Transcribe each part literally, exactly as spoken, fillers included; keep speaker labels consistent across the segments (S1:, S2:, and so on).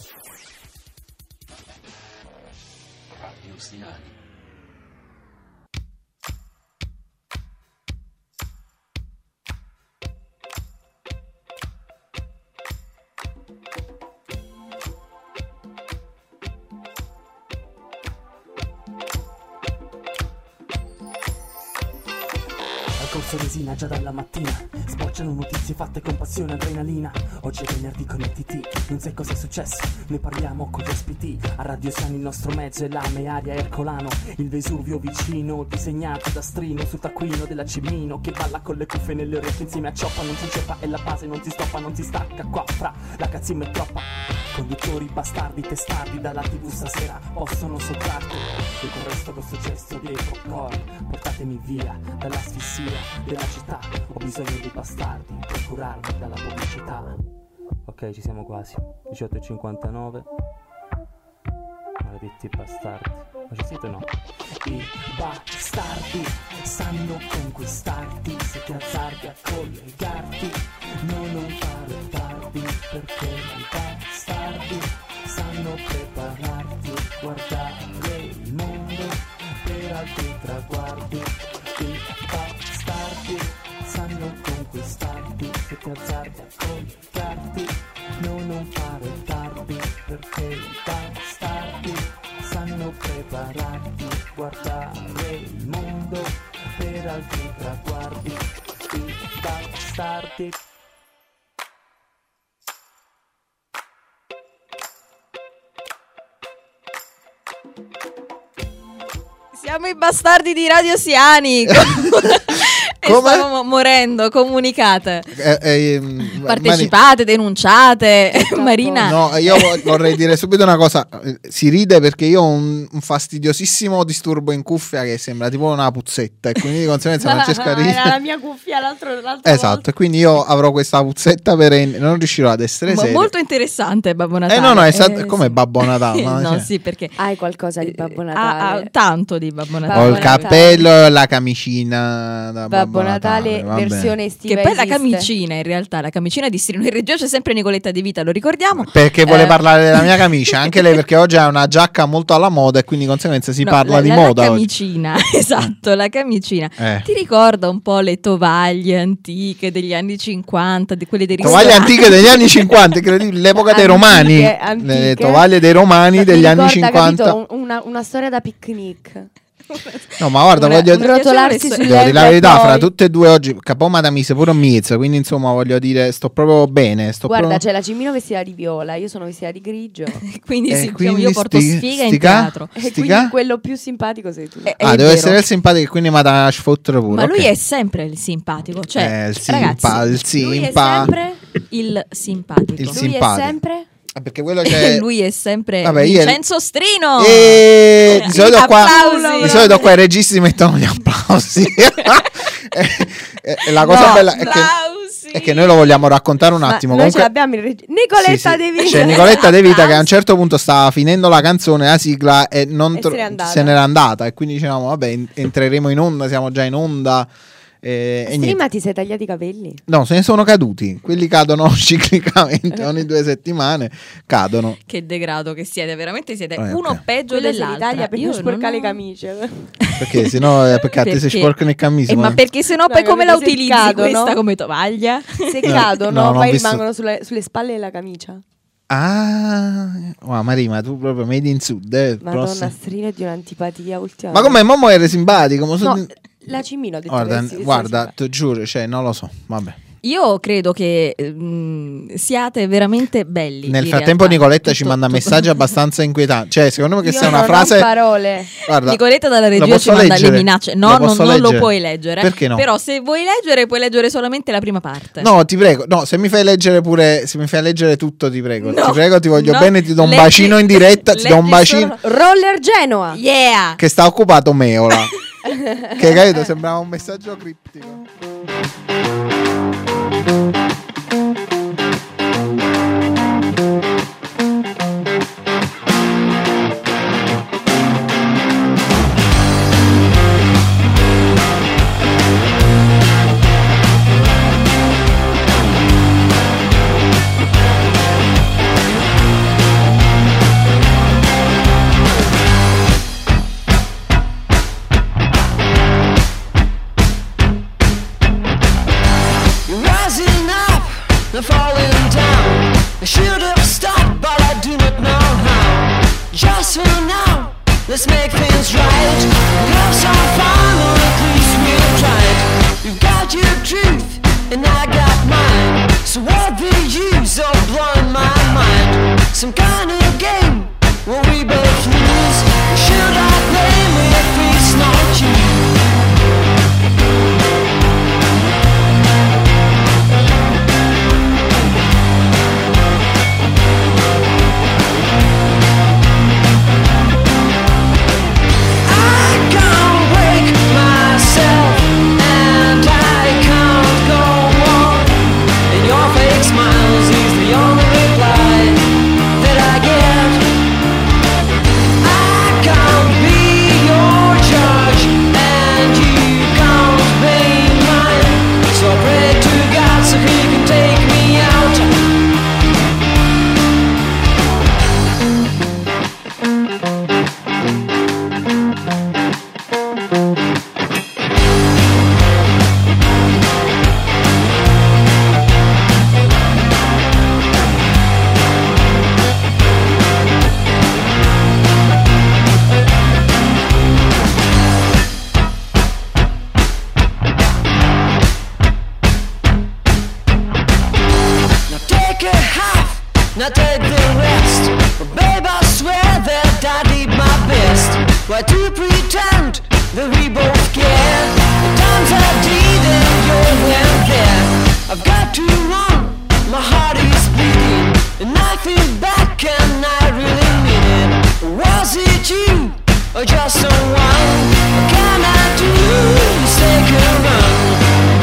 S1: Radio Siani.
S2: Corso resina già dalla mattina, sbocciano notizie fatte con passione e adrenalina. Oggi è venerdì con il T T, non sai cosa è successo, ne parliamo con gli ospiti. A Radio Siani il nostro mezzo è l'Ame, Aria Ercolano, il Vesuvio vicino, disegnato da Strino sul taccuino della Cimino, che balla con le cuffie nelle orecchie insieme a Cioppa. Non si ceppa e la base non si stoppa, non si stacca qua fra la cazzimma e troppa. Conduttori bastardi, testardi dalla tivù stasera possono sottrarti, e con resto questo gesto dei popcorn portatemi via dall'asfissia della città. Ho bisogno dei bastardi per curarmi dalla pubblicità. Ok, ci siamo quasi. diciotto e cinquantanove. Maledetti bastardi. Ma ci siete o no? I bastardi sanno conquistarti, se ti azzardi a collegarti. No, non fare tardi, perché i bastardi sanno prepararti, guardare il mondo per altri traguardi. I bastardi sanno conquistarti, se ti azzardi a collegarti. No, non fare tardi, perché i bastardi sanno prepararti, guardare il mondo per altri traguardi. I bastardi.
S3: Siamo i bastardi di Radio Siani. E
S4: Come?
S3: stiamo morendo, comunicate.
S4: Eh, eh,
S3: Partecipate, denunciate. Marina.
S4: No, io vorrei dire subito una cosa. Si ride perché io ho un, un fastidiosissimo disturbo in cuffia che sembra tipo una puzzetta, e quindi di conseguenza Francesca ride.
S5: Era la mia cuffia l'altro, l'altro
S4: Esatto,
S5: volta.
S4: e quindi io avrò questa puzzetta perenne, non riuscirò ad essere
S3: Ma
S4: serio.
S3: molto interessante Babbo Natale.
S4: Eh no, no, è stato
S3: Eh,
S4: come
S3: sì.
S4: Babbo Natale.
S3: No,
S4: cioè.
S3: sì, perché
S5: Hai qualcosa di Babbo
S3: ha,
S5: Natale?
S3: ha tanto di Babbo
S4: Ho
S3: Natale.
S4: il
S5: Babbo Natale.
S4: cappello e la camicina da
S5: Babbo
S4: Babbo
S5: Natale,
S4: vabbè.
S5: versione estiva.
S3: Che poi la
S5: esiste.
S3: camicina, in realtà, la camicina di Strino in regia c'è sempre Nicoletta De Vita, lo ricordiamo.
S4: Perché vuole
S3: Eh,
S4: parlare della mia camicia, anche lei, perché oggi ha una giacca molto alla moda e quindi di conseguenza si
S3: no,
S4: parla
S3: la,
S4: di
S3: la,
S4: moda
S3: La
S4: oggi.
S3: camicina, esatto, la camicina.
S4: Eh.
S3: Ti ricorda un po' le tovaglie antiche degli anni cinquanta, di quelle dei
S4: Tovaglie
S3: ristoranti?
S4: antiche degli anni cinquanta, incredibile, l'epoca dei romani,
S5: Antiche, antiche.
S4: le tovaglie dei romani
S5: Ma
S4: degli
S5: mi
S4: anni
S5: ricorda,
S4: cinquanta.
S5: capito, un- una, una storia da picnic.
S4: No, ma guarda,
S3: Una-
S4: voglio
S3: una-
S5: Rotolarsi
S3: Devo
S5: sulle
S4: devo dire la verità,
S5: poi-
S4: fra tutte e due oggi Capoma da mise pure un miezzo, quindi insomma voglio dire, sto proprio bene, sto
S5: Guarda,
S4: proprio...
S5: c'è la Cimino vestita di viola, io sono vestita di grigio.
S3: Quindi
S4: Eh,
S3: sì, diciamo,
S4: quindi
S3: io porto
S4: sti-
S3: sfiga in
S4: stica?
S3: teatro.
S5: E
S4: Stica?
S5: quindi quello più simpatico sei tu.
S3: Eh,
S4: Ah,
S3: è
S4: deve
S3: vero.
S4: essere il simpatico, quindi mi da sfottere pure.
S3: Ma lui
S4: ok.
S3: è sempre il simpatico, cioè,
S4: Eh, il
S3: ragazzi,
S4: simpa, il
S5: Lui è
S4: simpa.
S5: sempre
S3: il simpatico.
S4: Il
S5: Lui
S4: simpatico.
S5: è sempre
S4: Ah, perché quello c'è...
S3: Lui è sempre
S4: Vabbè, io-
S3: Vincenzo Strino.
S4: E di solito qua,
S3: Applausi.
S4: di solito qua i registi mettono gli applausi. e, e- e la cosa
S3: No,
S4: bella è che,
S3: applausi.
S4: è che noi lo vogliamo raccontare un
S5: Ma
S4: attimo.
S5: noi
S4: Comunque,
S5: ce l'abbiamo il reg- Nicoletta
S4: sì, sì.
S5: De Vita.
S4: C'è Nicoletta De Vita che a un certo punto stava finendo la canzone, la sigla, e non
S5: E
S4: tro-
S5: se n'è andata.
S4: se n'era andata. E quindi dicevamo, vabbè, en- entreremo in onda, siamo già in onda. E, e niente.
S5: Prima ti sei tagliati i capelli?
S4: No, se ne sono caduti. Quelli cadono ciclicamente ogni due settimane. Cadono.
S3: Che degrado che siete, veramente siete
S4: Eh,
S3: uno
S4: ok.
S3: peggio
S5: Quello se li
S3: dell'altro.
S5: taglia per non sporcare le camicie.
S4: Perché sennò eh, perché a te si
S3: Perché-
S4: sporcano le camicie.
S3: Eh, ma perché sennò poi
S5: No,
S3: come la
S5: capito, se
S3: utilizzi
S5: cadono.
S3: questa come tovaglia?
S5: Se
S4: No,
S5: cadono,
S4: no, non ho
S5: poi
S4: visto-
S5: rimangono sulle, sulle spalle della camicia.
S4: Ah, oh, Marima, tu proprio made in sud. Eh,
S5: Madonna,
S4: prossimo.
S5: Strino è di un'antipatia ultimamente.
S4: Ma come Momo era simpatico? Mo so-
S5: No, la Cimino ha detto
S4: guarda,
S5: che sì,
S4: guarda,
S5: sì,
S4: ti giuro, cioè, non lo so. Vabbè.
S3: Io credo che mm, siate veramente belli.
S4: Nel
S3: in
S4: frattempo,
S3: realtà.
S4: Nicoletta ci
S3: Tutto-
S4: manda
S3: tutto-
S4: messaggi abbastanza inquietanti. Cioè, secondo me che
S5: Io
S4: sia una
S5: non ho
S4: frase.
S5: parole.
S4: Guarda,
S3: Nicoletta dalla
S4: lo
S3: regia
S4: posso
S3: ci manda
S4: leggere?
S3: le minacce.
S4: Lo
S3: No, non,
S4: posso
S3: non lo
S4: leggere?
S3: puoi leggere.
S4: Perché no?
S3: Però se vuoi leggere, puoi leggere solamente la prima parte.
S4: No, ti prego. No, se mi fai leggere pure. Se mi fai leggere tutto, ti prego.
S3: No,
S4: ti prego, ti voglio
S3: no.
S4: bene. Ti do un
S3: Leggi-
S4: bacino in diretta. Ti do un
S3: leggi
S4: bacino.
S3: solo-
S5: Roller Genoa.
S3: Yeah!
S4: Che sta occupato Meola. Che capito? Sembrava un messaggio criptico.
S1: they're falling down. I should have stopped, but I do not know how. Just for now, let's make things right. We have some fun, or at least we've tried. You've got your truth, and I got mine. So what the use of blowing my mind? Some kind of game where we both lose. Should I blame if it's not you? Now take the rest, but babe I swear that I did my best. Why to pretend that we both care? The times I did and you weren't there. I've got to run, my heart is bleeding, and I feel back and I really mean it. Was it you, or just someone? What can I do to take a run?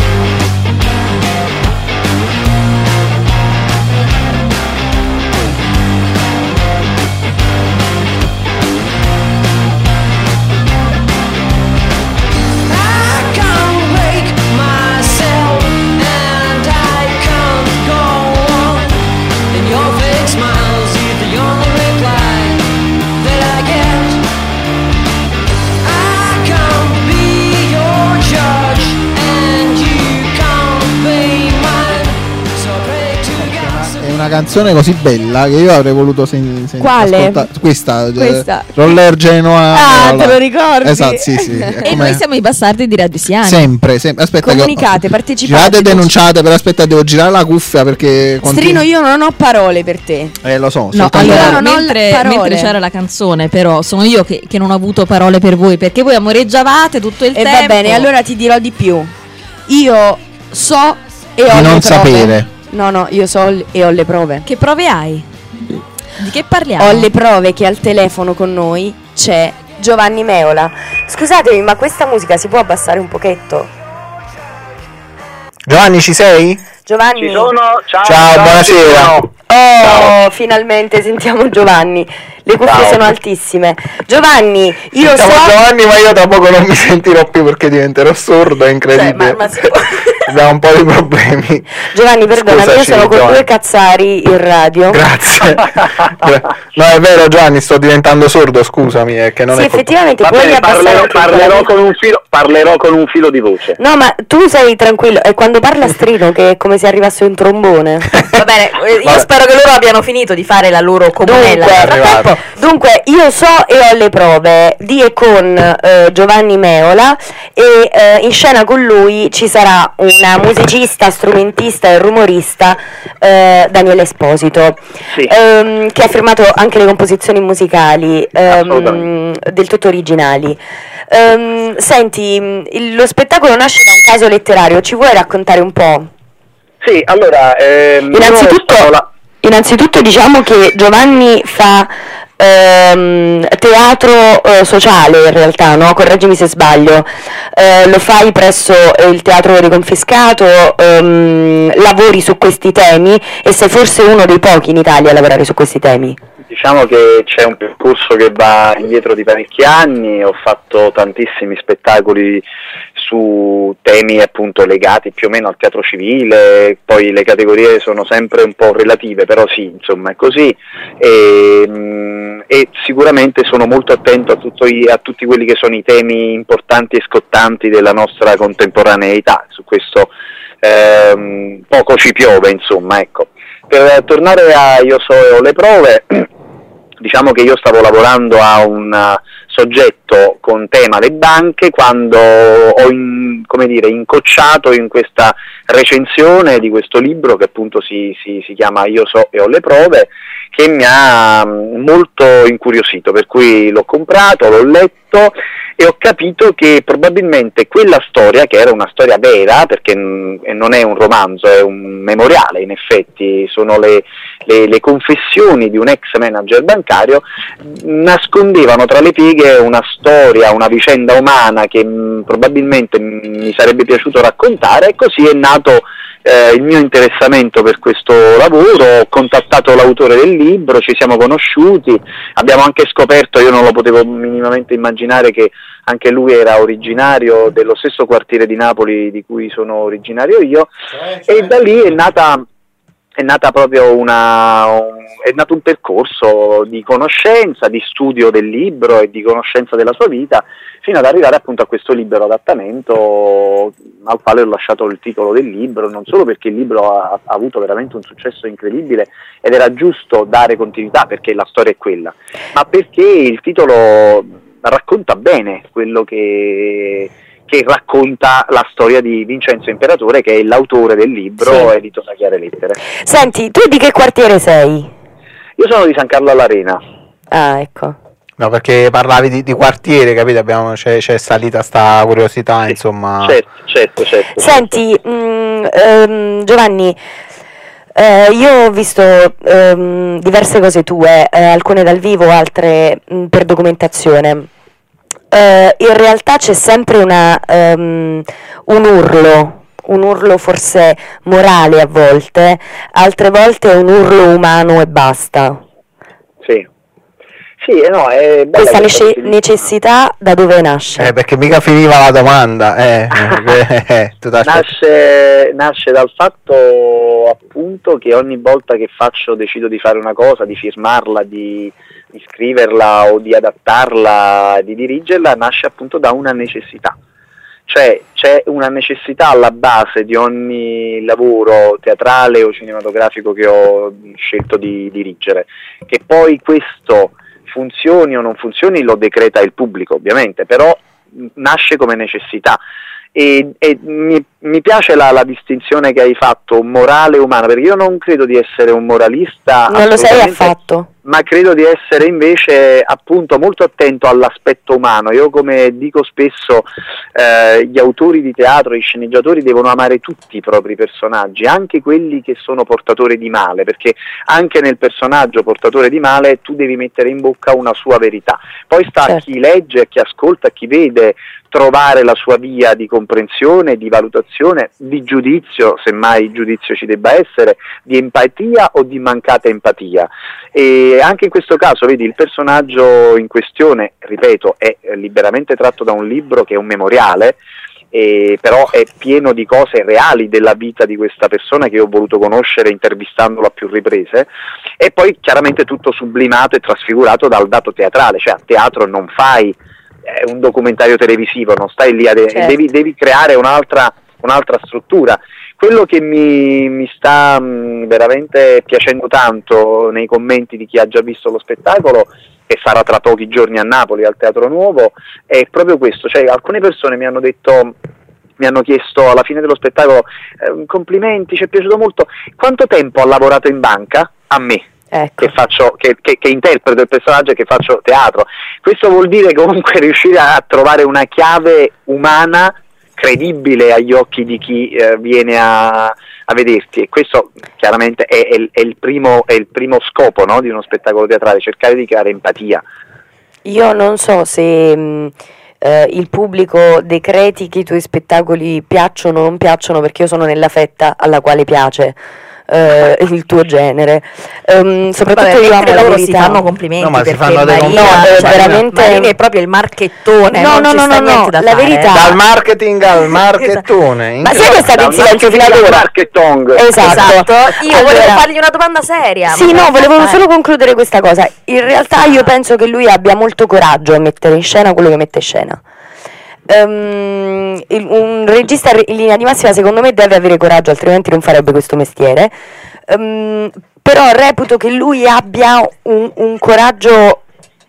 S4: Una canzone così bella che io avrei voluto sen- sen-
S5: Quale?
S4: ascoltare. Questa,
S5: Questa.
S4: Eh, Roller Genoa.
S5: Ah, te lo ricordi?
S4: Esatto, sì, sì.
S3: E noi siamo i bastardi di Radio Siani.
S4: Sempre, sempre. Aspetta,
S5: Comunicate,
S4: che...
S5: partecipate.
S4: Girate e denunciate, però aspetta, devo girare la cuffia perché
S5: Strino, io non ho parole per te.
S4: Eh, lo so.
S3: No,
S4: soltanto-
S3: allora,
S5: non ho
S3: mentre,
S5: parole.
S3: mentre c'era la canzone, però sono io che, che non ho avuto parole per voi, perché voi amoreggiavate tutto il
S5: E
S3: tempo.
S5: va bene, allora ti dirò di più. Io so e ho
S4: Di
S5: le
S4: non
S5: prove.
S4: sapere.
S5: No, no, io so l- e ho le prove.
S3: Che prove hai? Di che parliamo?
S5: Ho le prove che al telefono con noi c'è Giovanni Meola. Scusatemi, ma questa musica si può abbassare un pochetto?
S4: Giovanni, ci sei?
S5: Giovanni.
S6: Ci sono, ciao,
S4: Ciao, buonasera.
S5: Oh,
S6: Ciao.
S5: finalmente sentiamo Giovanni. Le cuffie
S6: Ciao.
S5: sono altissime. Giovanni, io
S4: Siamo
S5: so.
S4: Giovanni, ma io tra poco non mi sentirò più perché diventerò sordo, è incredibile.
S5: Cioè, ma- ma si può-
S4: Abbiamo un po' di problemi.
S5: Giovanni, perdonami, io
S4: Scusaci,
S5: sono con
S4: Giovanni.
S5: due cazzari in radio.
S4: Grazie. No, è vero, Giovanni, sto diventando sordo, scusami, è che non
S5: Sì,
S4: è colpa-
S5: effettivamente
S6: Va
S5: puoi
S6: bene,
S5: abbassare
S6: parlerò,
S5: anche il
S6: parlerò
S5: volume?
S6: con un filo, parlerò con un filo di voce.
S5: No, ma tu sei tranquillo, è quando parla Strino che è come se arrivasse un trombone.
S3: Va bene, eh, io
S4: Vabbè.
S3: spero che loro abbiano finito di fare la loro comunella.
S5: Dunque,
S3: Nel frattempo,
S5: dunque, io so e ho le prove di e con eh, Giovanni Meola e eh, in scena con lui ci sarà una musicista, strumentista e rumorista, eh, Daniele Esposito,
S6: Sì.
S5: ehm, che ha firmato anche le composizioni musicali, ehm,
S6: Assolutamente.
S5: del tutto originali. Ehm, senti, mh, il- lo spettacolo nasce da un caso letterario, ci vuoi raccontare un po'?
S6: Sì, allora, ehm,
S5: Innanzitutto,
S6: io la-
S5: innanzitutto diciamo che Giovanni fa ehm, teatro eh, sociale in realtà, no? Correggimi se sbaglio. Eh, lo fai presso eh, il Teatro Riconfiscato, ehm, lavori su questi temi e sei forse uno dei pochi in Italia a lavorare su questi temi.
S6: diciamo che c'è un percorso che va indietro di parecchi anni, ho fatto tantissimi spettacoli su temi appunto legati più o meno al teatro civile, poi le categorie sono sempre un po' relative, però sì, insomma è così, e, mh, e sicuramente sono molto attento a, tutto i, a tutti quelli che sono i temi importanti e scottanti della nostra contemporaneità, su questo ehm, poco ci piove, insomma, ecco. Per tornare a Io so e ho le prove, diciamo che io stavo lavorando a un soggetto con tema le banche quando ho in, come dire, incocciato in questa recensione di questo libro che appunto si, si, si chiama Io so e ho le prove, che mi ha molto incuriosito, per cui l'ho comprato, l'ho letto e ho capito che probabilmente quella storia, che era una storia vera, perché n- non è un romanzo, è un memoriale in effetti, sono le, le, le confessioni di un ex manager bancario, nascondevano tra le pieghe una storia, una vicenda umana che mh, probabilmente mh, mi sarebbe piaciuto raccontare, e così è nato Eh, il mio interessamento per questo lavoro. Ho contattato l'autore del libro, ci siamo conosciuti, abbiamo anche scoperto, io non lo potevo minimamente immaginare, che anche lui era originario dello stesso quartiere di Napoli di cui sono originario io, cioè, cioè. E da lì è nata è nata proprio una un, è nato un percorso di conoscenza, di studio del libro e di conoscenza della sua vita, fino ad arrivare appunto a questo libero adattamento al quale ho lasciato il titolo del libro, non solo perché il libro ha, ha avuto veramente un successo incredibile ed era giusto dare continuità perché la storia è quella, ma perché il titolo racconta bene quello che che racconta la storia di Vincenzo Imperatore, che è l'autore del libro, sì, edito da Chiare Lettere.
S5: Senti, tu di che quartiere sei?
S6: Io sono di San Carlo all'Arena.
S5: Ah, ecco.
S4: No, perché parlavi di, di quartiere, capito? Abbiamo, c'è, c'è salita sta curiosità, sì, insomma.
S6: Certo, certo, certo.
S5: Senti, certo. Mh, ehm, Giovanni, eh, io ho visto ehm, diverse cose tue, eh, alcune dal vivo, altre mh, per documentazione. Uh, in realtà c'è sempre una, um, un urlo, un urlo forse morale a volte, altre volte è un urlo umano e basta.
S6: Sì, sì, no, è bella
S5: questa nece-
S6: film.
S5: necessità da dove nasce?
S4: Eh, perché mica finiva la domanda. Eh, eh, tu
S6: nasce, nasce dal fatto appunto che ogni volta che faccio, decido di fare una cosa, di firmarla, di di scriverla o di adattarla, di dirigerla, nasce appunto da una necessità. Cioè c'è una necessità alla base di ogni lavoro teatrale o cinematografico che ho scelto di dirigere. Che poi questo funzioni o non funzioni lo decreta il pubblico ovviamente, però nasce come necessità. E, e mi, mi piace la, la distinzione che hai fatto, morale e umana, perché io non credo di essere un moralista,
S5: non lo sei affatto,
S6: ma credo di essere invece appunto molto attento all'aspetto umano. Io, come dico spesso, eh, gli autori di teatro, gli sceneggiatori devono amare tutti i propri personaggi, anche quelli che sono portatori di male, perché anche nel personaggio portatore di male tu devi mettere in bocca una sua verità. Poi sta certo. a chi legge, a chi ascolta, a chi vede trovare la sua via di comprensione, di valutazione, di giudizio, se mai giudizio ci debba essere, di empatia o di mancata empatia. E anche in questo caso, vedi, il personaggio in questione, ripeto, è liberamente tratto da un libro che è un memoriale, e però è pieno di cose reali della vita di questa persona che ho voluto conoscere intervistandolo a più riprese, e poi chiaramente tutto sublimato e trasfigurato dal dato teatrale, cioè a teatro non fai eh, un documentario televisivo, non stai lì a de- certo. devi, devi creare un'altra, un'altra struttura. Quello che mi, mi sta mh, veramente piacendo tanto nei commenti di chi ha già visto lo spettacolo, e sarà tra pochi giorni a Napoli al Teatro Nuovo, è proprio questo, cioè alcune persone mi hanno detto, mi hanno chiesto alla fine dello spettacolo, eh, complimenti, ci è piaciuto molto, quanto tempo ha lavorato in banca? A me. Ecco. Che, faccio, che, che, che interpreto il personaggio e che faccio teatro. Questo vuol dire comunque riuscire a trovare una chiave umana credibile agli occhi di chi eh, viene a, a vederti, e questo chiaramente è, è, è, il, primo, è il primo scopo, no, di uno spettacolo teatrale, cercare di creare empatia.
S5: Io non so se mh, eh, il pubblico decreti che i tuoi spettacoli piacciono o non piacciono, perché io sono nella fetta alla quale piace Uh, il tuo genere, um, soprattutto
S3: Vabbè,
S5: io amo la
S3: loro
S5: verità.
S3: si fanno complimenti,
S4: no, ma
S3: perché
S4: si fanno
S3: Maria,
S4: dei
S5: no,
S3: cioè,
S5: veramente
S3: Maria è proprio il marchettone,
S5: no,
S3: non
S5: no,
S3: ci
S5: no,
S3: sta
S5: no,
S3: niente
S5: no,
S3: da
S5: la
S3: fare.
S5: verità,
S4: dal marketing al marchettone.
S5: ma sai che state in silenzio fino ad ora?
S6: Marketong.
S5: Esatto.
S3: esatto. Io
S5: allora,
S3: volevo fargli una domanda seria.
S5: Sì, no, volevo fare. solo concludere questa cosa. In realtà io penso che lui abbia molto coraggio a mettere in scena quello che mette in scena. um, il, un regista in linea di massima secondo me deve avere coraggio, altrimenti non farebbe questo mestiere. Um, però reputo che lui abbia un, un coraggio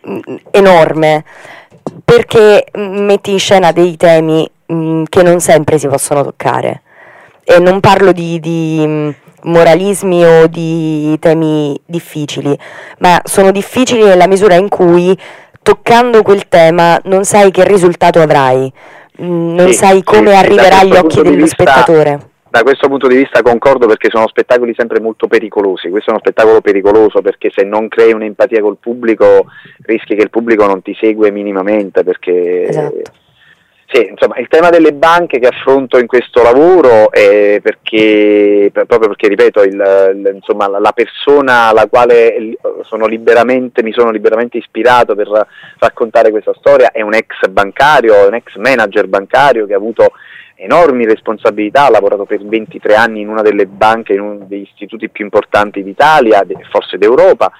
S5: enorme, perché metti in scena dei temi mh, che non sempre si possono toccare, e non parlo di, di mh, moralismi o di temi difficili, ma sono difficili nella misura in cui toccando quel tema non sai che risultato avrai, mh, non
S6: sì,
S5: sai come
S6: sì,
S5: arriverà agli occhi dello
S6: vista...
S5: spettatore.
S6: Da questo punto di vista concordo, perché sono spettacoli sempre molto pericolosi. Questo è uno spettacolo pericoloso perché se non crei un'empatia col pubblico rischi che il pubblico non ti segue minimamente, perché
S5: Esatto.
S6: sì, insomma, il tema delle banche che affronto in questo lavoro è perché proprio perché ripeto il, il, insomma, la persona alla quale sono liberamente, mi sono liberamente ispirato per raccontare questa storia è un ex bancario, un ex manager bancario che ha avuto enormi responsabilità, ha lavorato per ventitré anni in una delle banche, in uno degli istituti più importanti d'Italia, forse d'Europa.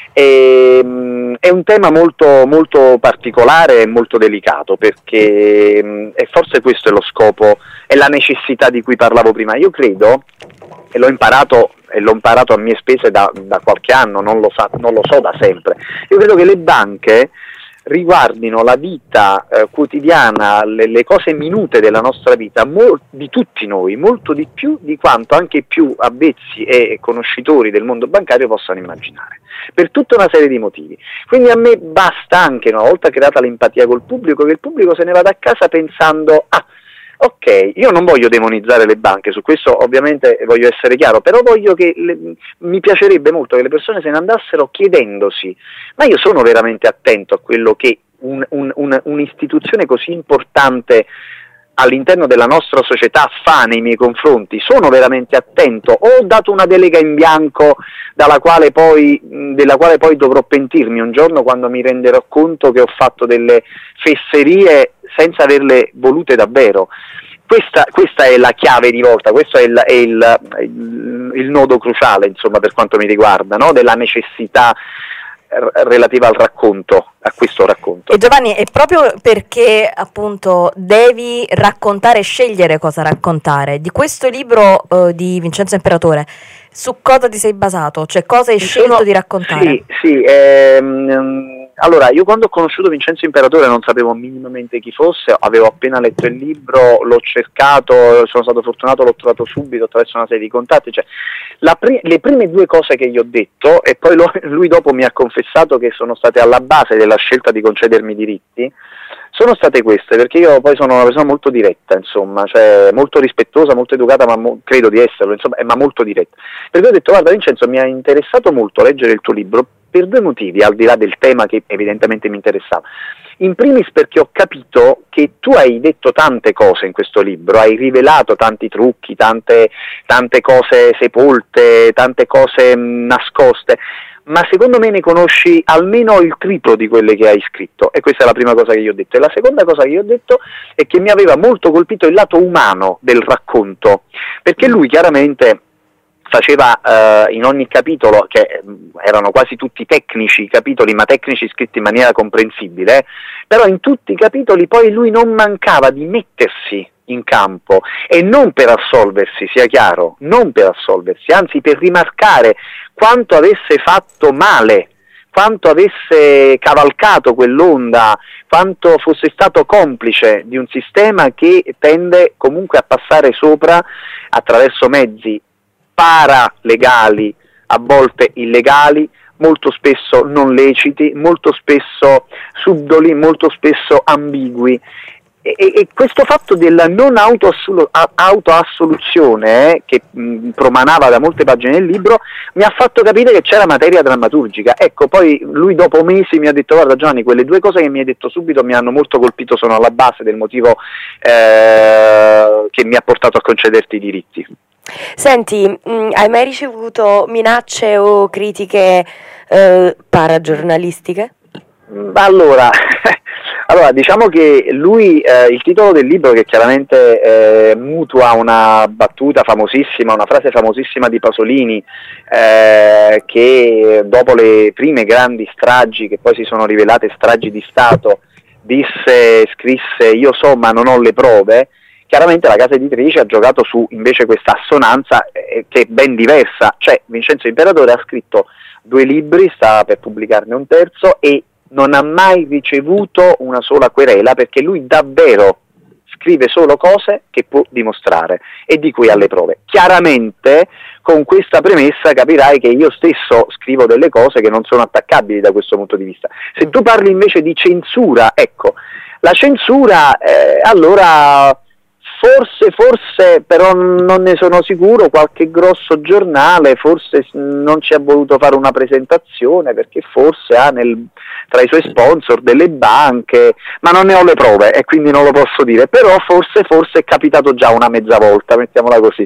S6: E, mh, è un tema molto, molto particolare e molto delicato, perché mh, e forse questo è lo scopo, è la necessità di cui parlavo prima. Io credo, e l'ho imparato, e l'ho imparato a mie spese da, da qualche anno, non lo, sa, non lo so da sempre, io credo che le banche riguardino la vita eh, quotidiana, le, le cose minute della nostra vita, mol- di tutti noi, molto di più di quanto anche i più avvezzi e conoscitori del mondo bancario possano immaginare, per tutta una serie di motivi. Quindi a me basta anche, una volta creata l'empatia col pubblico, che il pubblico se ne vada a casa pensando: ah, ok, io non voglio demonizzare le banche, su questo ovviamente voglio essere chiaro, però voglio che le, mi piacerebbe molto che le persone se ne andassero chiedendosi: ma io sono veramente attento a quello che un, un, un, un'istituzione così importante all'interno della nostra società fa nei miei confronti? Sono veramente attento? O ho dato una delega in bianco dalla quale poi, della quale poi dovrò pentirmi un giorno, quando mi renderò conto che ho fatto delle fesserie senza averle volute davvero? Questa, questa è la chiave di volta, questo è il, è il, il, il nodo cruciale, insomma, per quanto mi riguarda, no? Della necessità relativa al racconto, a questo racconto.
S5: E Giovanni, è proprio perché appunto devi raccontare e scegliere cosa raccontare. Di questo libro uh, di Vincenzo Imperatore, su cosa ti sei basato? Cioè, cosa hai scelto
S6: Sono,
S5: di raccontare?
S6: Sì, sì ehm, allora, io quando ho conosciuto Vincenzo Imperatore non sapevo minimamente chi fosse, avevo appena letto il libro, l'ho cercato, sono stato fortunato, l'ho trovato subito attraverso una serie di contatti, cioè, la pri- le prime due cose che gli ho detto, e poi lo- lui dopo mi ha confessato che sono state alla base della scelta di concedermi i diritti, sono state queste, perché io poi sono una persona molto diretta, insomma, cioè molto rispettosa, molto educata, ma mo- credo di esserlo, insomma, eh, ma molto diretta. Perché ho detto: guarda Vincenzo, mi ha interessato molto leggere il tuo libro per due motivi, al di là del tema che evidentemente mi interessava. In primis perché ho capito che tu hai detto tante cose in questo libro, hai rivelato tanti trucchi, tante, tante cose sepolte, tante cose mh, nascoste, ma secondo me ne conosci almeno il triplo di quelle che hai scritto, e questa è la prima cosa che io ho detto. E la seconda cosa che io ho detto è che mi aveva molto colpito il lato umano del racconto, perché lui chiaramente faceva eh, in ogni capitolo, che eh, erano quasi tutti tecnici capitoli, ma tecnici scritti in maniera comprensibile, eh, però in tutti i capitoli poi lui non mancava di mettersi in campo, e non per assolversi, sia chiaro, non per assolversi, anzi per rimarcare quanto avesse fatto male, quanto avesse cavalcato quell'onda, quanto fosse stato complice di un sistema che tende comunque a passare sopra attraverso mezzi paralegali, a volte illegali, molto spesso non leciti, molto spesso subdoli, molto spesso ambigui. E, e questo fatto della non autoassolu- autoassoluzione eh, che mh, promanava da molte pagine del libro mi ha fatto capire che c'era materia drammaturgica. Ecco, poi lui dopo mesi mi ha detto: guarda Giovanni, quelle due cose che mi hai detto subito mi hanno molto colpito, sono alla base del motivo eh, che mi ha portato a concederti i diritti.
S5: Senti, mh, hai mai ricevuto minacce o critiche eh, paragiornalistiche?
S6: Allora, allora, diciamo che lui, eh, il titolo del libro, che chiaramente eh, mutua una battuta famosissima, una frase famosissima di Pasolini, eh, che dopo le prime grandi stragi, che poi si sono rivelate stragi di Stato, disse, scrisse io so ma non ho le prove, chiaramente la casa editrice ha giocato su invece questa assonanza eh, che è ben diversa, cioè Vincenzo Imperatore ha scritto due libri, sta per pubblicarne un terzo e non ha mai ricevuto una sola querela perché lui davvero scrive solo cose che può dimostrare e di cui ha le prove. Chiaramente con questa premessa capirai che io stesso scrivo delle cose che non sono attaccabili da questo punto di vista. Se tu parli invece di censura, ecco, la censura eh, allora forse, forse, però non ne sono sicuro, qualche grosso giornale forse non ci ha voluto fare una presentazione perché forse ha nel, tra i suoi sponsor delle banche, ma non ne ho le prove e quindi non lo posso dire, però forse, forse è capitato già una mezza volta, mettiamola così.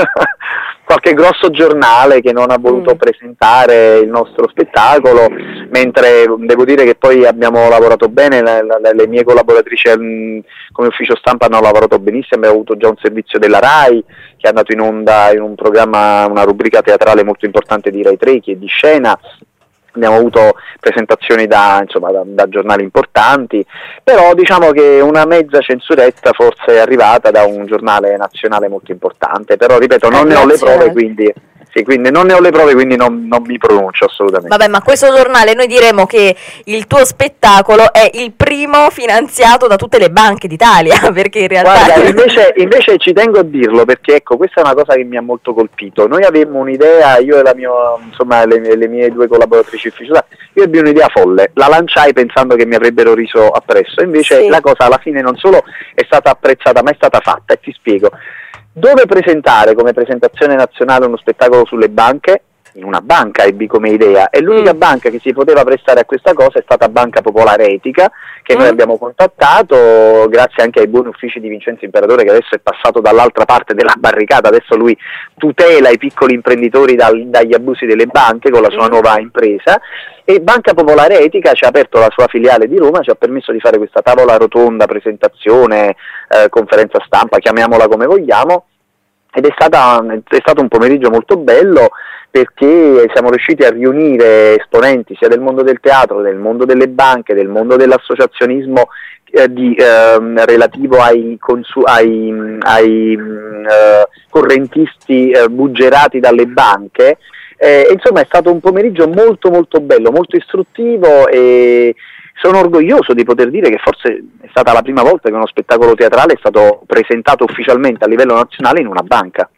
S6: Qualche grosso giornale che non ha voluto mm. presentare il nostro spettacolo, mentre devo dire che poi abbiamo lavorato bene, le, le, le mie collaboratrici mh, come ufficio stampa hanno lavorato benissimo, abbiamo avuto già un servizio della RAI che è andato in onda in un programma, una rubrica teatrale molto importante di Rai tre che è di scena. Abbiamo avuto presentazioni da, insomma, da, da giornali importanti, però diciamo che una mezza censuretta forse è arrivata da un giornale nazionale molto importante, però ripeto non eh, ne ho le prove, quindi sì, quindi non ne ho le prove, quindi non, non mi pronuncio assolutamente.
S5: Vabbè, ma questo giornale noi diremo che il tuo spettacolo è il primo finanziato da tutte le banche d'Italia, perché in realtà...
S6: Guarda, invece, invece ci tengo a dirlo, perché ecco, questa è una cosa che mi ha molto colpito. Noi avevamo un'idea, io e la mio, insomma, le, le mie due collaboratrici ufficiali, io ebbi un'idea folle, la lanciai pensando che mi avrebbero riso appresso, invece sì. La cosa alla fine non solo è stata apprezzata, ma è stata fatta, e ti spiego. Dove presentare come presentazione nazionale uno spettacolo sulle banche? In una banca ebbi come idea, e l'unica mm. banca che si poteva prestare a questa cosa è stata Banca Popolare Etica, che mm. noi abbiamo contattato grazie anche ai buoni uffici di Vincenzo Imperatore, che adesso è passato dall'altra parte della barricata, adesso lui tutela i piccoli imprenditori dal, dagli abusi delle banche con la sua mm. nuova impresa, e Banca Popolare Etica ci ha aperto la sua filiale di Roma, ci ha permesso di fare questa tavola rotonda, presentazione, eh, conferenza stampa, chiamiamola come vogliamo, ed è, stata, è stato un pomeriggio molto bello, perché siamo riusciti a riunire esponenti sia del mondo del teatro, del mondo delle banche, del mondo dell'associazionismo eh, di, eh, relativo ai, consu- ai, ai eh, correntisti eh, buggerati dalle banche. Eh, insomma è stato un pomeriggio molto molto bello, molto istruttivo, e sono orgoglioso di poter dire che forse è stata la prima volta che uno spettacolo teatrale è stato presentato ufficialmente a livello nazionale in una banca.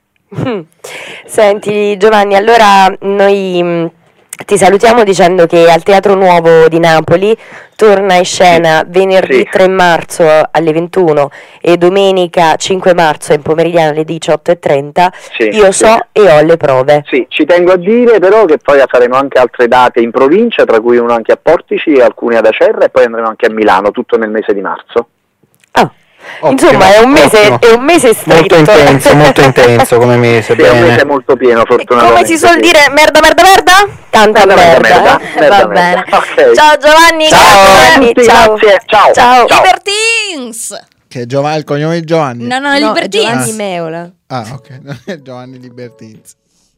S5: Senti Giovanni, allora noi mh, ti salutiamo dicendo che al Teatro Nuovo di Napoli torna in scena venerdì sì. tre marzo alle ventuno e domenica cinque marzo in pomeridiana alle diciotto e trenta. Sì, Io sì. so e ho le prove.
S6: Sì, ci tengo a dire però che poi faremo anche altre date in provincia, tra cui uno anche a Portici e alcune ad Acerra, e poi andremo anche a Milano, tutto nel mese di marzo.
S5: Ah. Ottimo, insomma è un mese è un mese stretto,
S4: molto intenso, molto intenso come mese.
S6: Sì, è un mese molto pieno, fortunatamente.
S5: Come si suol dire, merda merda merda? Tanta merda, merda, merda,
S6: merda, merda,
S5: va
S6: merda.
S5: bene.
S6: Okay.
S5: Ciao Giovanni,
S6: ciao
S5: Giovanni, ciao.
S6: Grazie, ciao.
S5: Ciao.
S6: Ciao.
S3: Libertins!
S4: Che è Giovanni, il cognome di Giovanni?
S3: No, no, no, Libertins.
S5: Giovanni Meola.
S4: Ah, ok, non è Giovanni Libertins.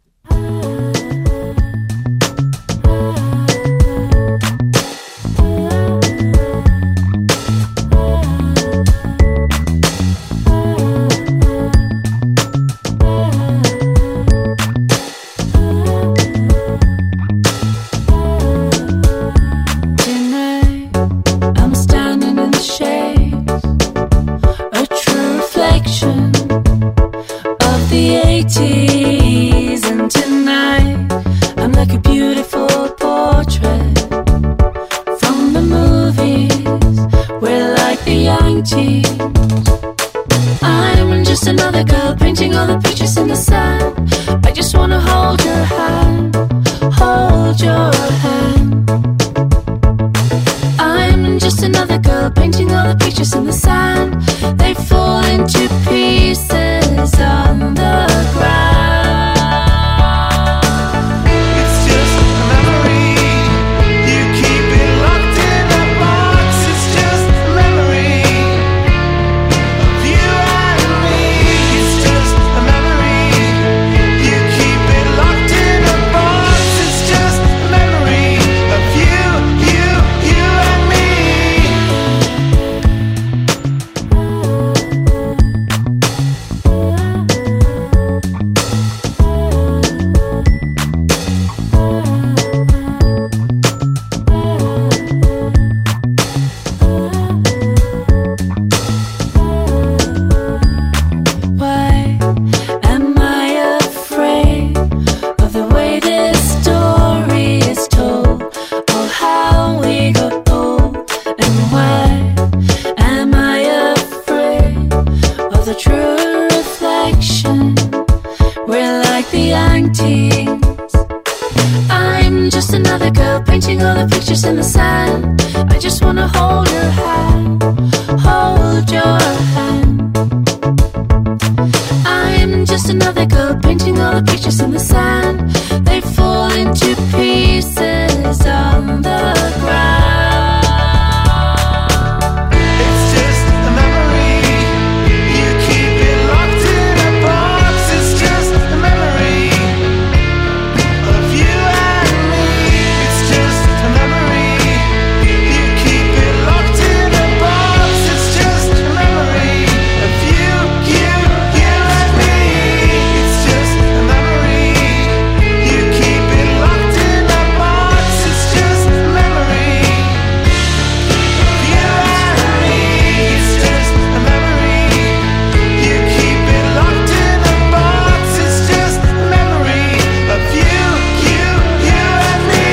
S7: And tonight I'm like a beautiful portrait from the movies. We're like the young teens. I'm just another girl painting all the pictures in the sand. I just wanna hold your hand, hold your hand. I'm just another girl painting all the pictures in the sand. They fall into pieces on the ground.
S8: It's just a memory. You keep it locked in a box. It's just a memory of you and me. It's just a memory. You keep it locked in a box. It's just a memory of you, you, you and me.
S7: affection. We're like the antiques. I'm just another girl painting all the pictures in the sand. I just wanna hold your hand, hold your hand. I'm just another girl painting all the pictures in the sand. They fall into pieces on the ground.
S8: It's just a memory. You keep it locked in a box. It's just a memory of you and me. It's just a memory. You keep it locked in a box. It's just a memory of you, you, you and me. It's just a memory. You keep it locked in a box. It's just a memory of you and me. It's just a memory. You keep it locked in a box. It's just a memory of you, you, you and me.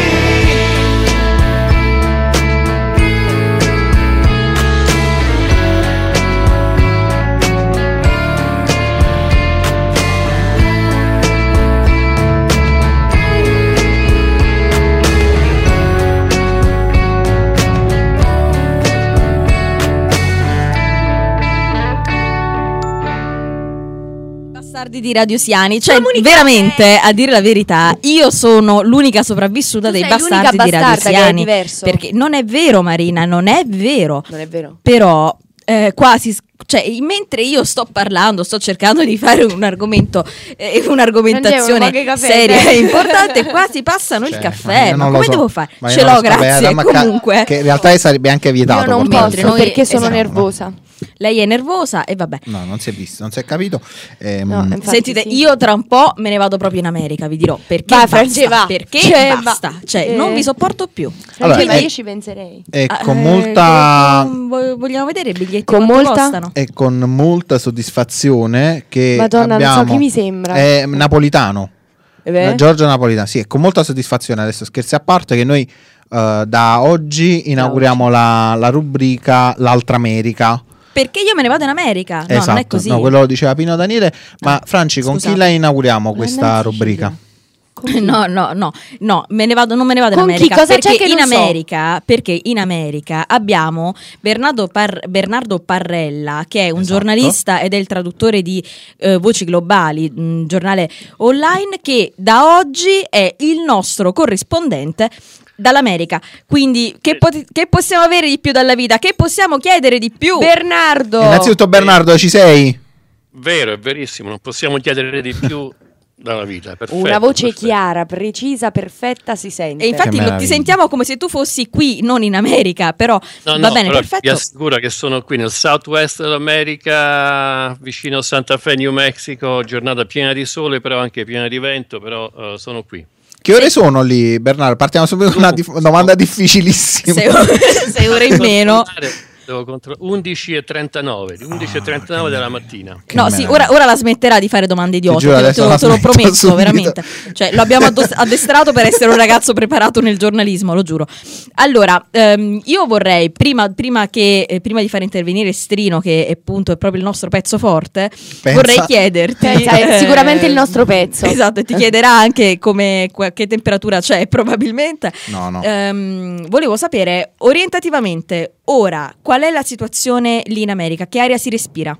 S3: Bastardi di Radio Siani, cioè
S9: Comunicate!
S3: veramente, a dire la verità, io sono l'unica sopravvissuta
S9: Tu
S3: dei
S9: sei
S3: bastardi
S9: l'unica
S3: di Radio
S9: bastarda che è
S3: Siani.
S9: diverso.
S3: Perché non è vero, Marina, non è vero.
S9: Non è vero?
S3: Però eh, quasi, cioè, mentre io sto parlando, sto cercando di fare un argomento, eh, un'argomentazione
S9: Mangiamo poche caffè,
S3: seria
S9: dai.
S3: e importante, quasi passano il
S4: Cioè,
S3: caffè.
S4: io
S3: Ma
S4: non lo
S3: come
S4: so.
S3: devo fare?
S4: Ma io
S3: Ce
S4: non
S3: l'ho,
S4: lo sapevo,
S3: grazie.
S4: ma ca-
S3: Comunque,
S4: che in realtà sarebbe anche vietato.
S9: Io non
S4: portare
S9: posso
S4: il caffè.
S9: perché sono
S3: esatto.
S9: nervosa.
S3: lei è nervosa e vabbè.
S4: No, non si è visto, non si è capito. Ehm,
S9: No, infatti
S3: Sentite,
S9: sì.
S3: io tra un po' me ne vado proprio in America, vi dirò perché
S9: Vai,
S3: basta,
S9: Franci, va.
S3: perché
S9: Cioè,
S3: basta,
S9: va.
S3: cioè
S9: Eh.
S3: non vi sopporto più.
S4: Allora,
S9: Tranquilla,
S4: eh,
S9: io ci penserei.
S4: e
S3: Ah,
S4: con
S3: eh,
S4: molta
S3: che- vo- vogliamo vedere i biglietti
S9: Con
S3: quanto
S9: molta?
S3: costano?
S4: e con molta soddisfazione che
S9: Madonna, non so
S4: abbiamo
S9: chi mi sembra.
S4: è napolitano.
S9: Eh beh?
S4: Giorgio Napolitano, sì, è con molta soddisfazione, adesso scherzi a parte, che noi eh, da oggi inauguriamo la, la rubrica L'Altra America.
S3: Perché io me ne vado in America. No,
S4: Esatto,
S3: non è così.
S4: no, quello lo diceva Pino Daniele. Ma
S3: Ah,
S4: Franci, con
S3: scusate.
S4: chi la inauguriamo questa
S9: Andare in
S4: rubrica?
S9: Sicilia.
S3: No, no, no, no, me ne vado, non me ne vado
S9: Con
S3: in
S9: chi?
S3: America
S9: Cosa c'è
S3: perché
S9: che
S3: in
S9: non so?
S3: America, perché in America abbiamo Bernardo, Par- Bernardo Parrella, che è un
S4: Esatto.
S3: giornalista ed è il traduttore di eh, Voci Globali, un giornale online che da oggi è il nostro corrispondente dall'America. Quindi che, pot- che possiamo avere di più dalla vita? Che possiamo chiedere di più?
S9: Bernardo.
S4: Innanzitutto Bernardo, ci sei?
S10: Vero, è verissimo, non possiamo chiedere di più dalla vita. Perfetto,
S9: Una voce
S10: perfetto.
S9: chiara, precisa, perfetta si sente.
S3: E infatti
S4: Che
S3: lo- ti
S4: meraviglia.
S3: sentiamo come se tu fossi qui, non in America, però
S10: No,
S3: va
S10: no,
S3: bene,
S10: però
S3: perfetto.
S10: Vi assicuro che sono qui nel Southwest dell'America, vicino a Santa Fe, New Mexico, giornata piena di sole, però anche piena di vento, però eh, sono qui.
S4: Che ore sono lì, Bernardo? Partiamo subito con una dif- domanda difficilissima.
S3: Sei, sei ore in meno.
S10: Devo controllare. undici e trentanove, le undici e trentanove della mattina.
S4: Che
S3: No, sì,
S4: meraviglia.
S3: ora, ora la smetterà di fare domande idiote.
S4: giuro,
S3: te lo-
S4: adesso
S3: te, lo,
S4: la
S3: te lo
S4: smetto
S3: prometto,
S4: subito.
S3: veramente. Cioè, lo abbiamo addos- addestrato per essere un ragazzo preparato nel giornalismo, lo giuro. Allora, ehm, io vorrei, prima, prima, che, eh, prima di far intervenire Strino, che è, appunto è proprio il nostro pezzo forte,
S4: Pensa-
S3: vorrei chiederti.
S9: Pensa, è sicuramente il nostro pezzo.
S3: Esatto, e ti chiederà anche come, qua- che temperatura c'è, probabilmente.
S4: No, no.
S3: Ehm, volevo sapere orientativamente ora qual è la situazione lì in America, che aria si respira?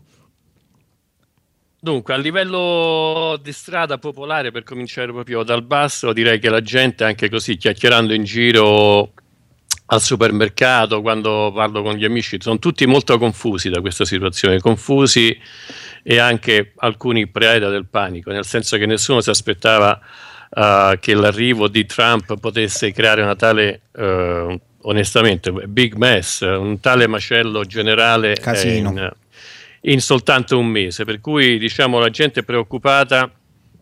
S10: Dunque, a livello di strada popolare, per cominciare proprio dal basso, direi che la gente, anche così chiacchierando in giro al supermercato, quando parlo con gli amici, sono tutti molto confusi da questa situazione, confusi e anche alcuni preda del panico, nel senso che nessuno si aspettava uh, che l'arrivo di Trump potesse creare una tale, uh, onestamente, big mess, un tale macello generale eh,
S4: Casino.
S10: in, in soltanto un mese, per cui diciamo la gente è preoccupata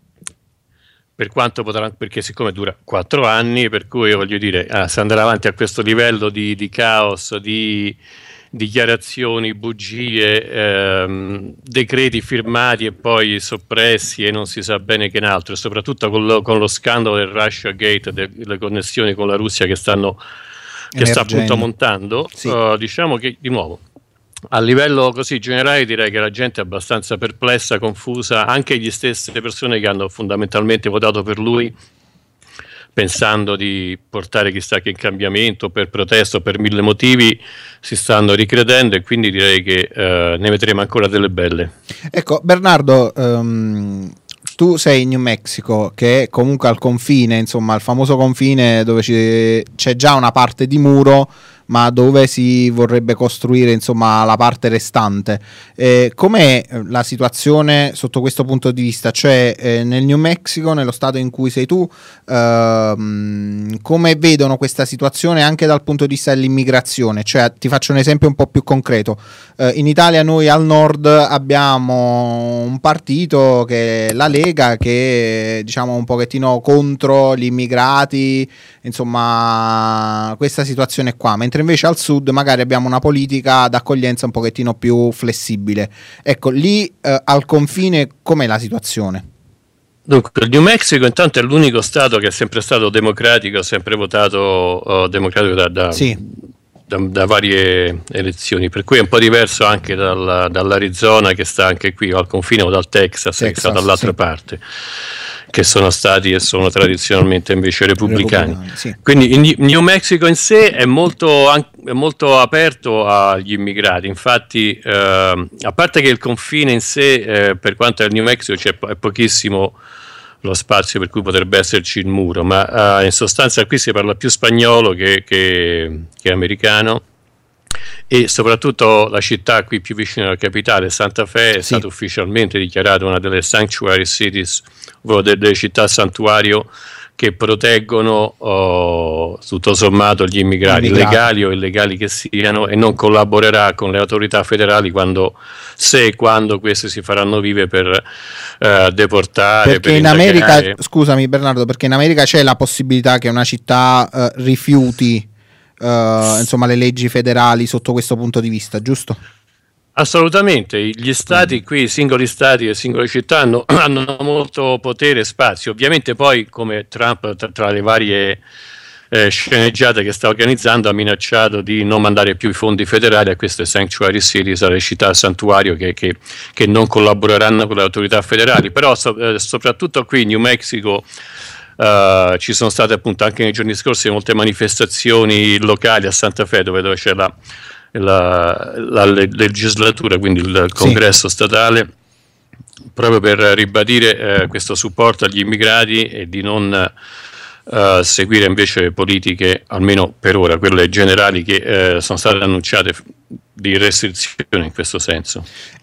S10: per quanto potrà, perché siccome dura quattro anni, per cui voglio dire, ah, se andrà avanti a questo livello di, di caos, di dichiarazioni, bugie, ehm, decreti firmati e poi soppressi e non si sa bene che in altro, e soprattutto con lo, con lo scandalo del Russia Gate, delle connessioni con la Russia che stanno che sta
S4: Emergendo.
S10: appunto montando,
S4: Sì.
S10: uh, diciamo che di nuovo a livello così generale direi che la gente è abbastanza perplessa, confusa, anche gli stesse persone che hanno fondamentalmente votato per lui pensando di portare chissà che cambiamento per protesto, per mille motivi, si stanno ricredendo e quindi direi che eh, ne vedremo ancora delle belle.
S4: Ecco, Bernardo, um, tu sei in New Mexico, che è comunque al confine, insomma, al famoso confine dove c'è, c'è già una parte di muro, ma dove si vorrebbe costruire, insomma, la parte restante. Eh, com'è la situazione sotto questo punto di vista? Cioè, eh, nel New Mexico, nello stato in cui sei tu, ehm, come vedono questa situazione anche dal punto di vista dell'immigrazione? Cioè, ti faccio un esempio un po' più concreto. Eh, in Italia noi al nord abbiamo un partito che è la Lega, che è, diciamo, un pochettino contro gli immigrati, insomma, questa situazione qua, mentre invece al sud magari abbiamo una politica d'accoglienza un pochettino più flessibile. Ecco, lì eh, al confine com'è la situazione?
S10: Dunque, il New Mexico intanto è l'unico stato che è sempre stato democratico, ha sempre votato uh, democratico da, da,
S4: sì.
S10: da, da varie elezioni, per cui è un po' diverso anche dal, dall'Arizona, che sta anche qui al confine, o dal Texas,
S4: Texas
S10: che sta dall'altra
S4: sì.
S10: parte, che sono stati e sono tradizionalmente invece repubblicani.
S4: repubblicani sì.
S10: Quindi il New Mexico in sé è molto, è molto aperto agli immigrati, infatti eh, a parte che il confine in sé, eh, per quanto è il New Mexico, c'è po- è pochissimo lo spazio per cui potrebbe esserci il muro, ma eh, in sostanza qui si parla più spagnolo che, che, che americano. E soprattutto la città qui più vicina alla capitale, Santa Fe, è sì. stata ufficialmente dichiarata una delle sanctuary cities, ovvero delle città santuario che proteggono oh, tutto sommato gli immigrati,
S4: immigrati,
S10: legali o illegali che siano, e non collaborerà con le autorità federali quando, se e quando queste si faranno vive per uh, deportare.
S4: Perché
S10: per
S4: in
S10: indagare.
S4: America, scusami Bernardo, perché in America c'è la possibilità che una città uh, rifiuti Uh, insomma le leggi federali sotto questo punto di vista, giusto?
S10: Assolutamente, gli stati qui, i singoli stati e le singole città hanno, hanno molto potere e spazio. Ovviamente poi, come Trump tra, tra le varie eh, sceneggiate che sta organizzando, ha minacciato di non mandare più i fondi federali a queste sanctuary cities, alle città santuario che, che, che non collaboreranno con le autorità federali. Però so, eh, soprattutto qui in New Mexico Uh, ci sono state appunto anche nei giorni scorsi molte manifestazioni locali a Santa Fe, dove, dove c'è la, la, la legislatura, quindi il congresso sì. statale, proprio per ribadire eh, questo supporto agli immigrati e di non uh, seguire invece politiche, almeno per ora, quelle generali che eh, sono state annunciate di restrizione in questo senso.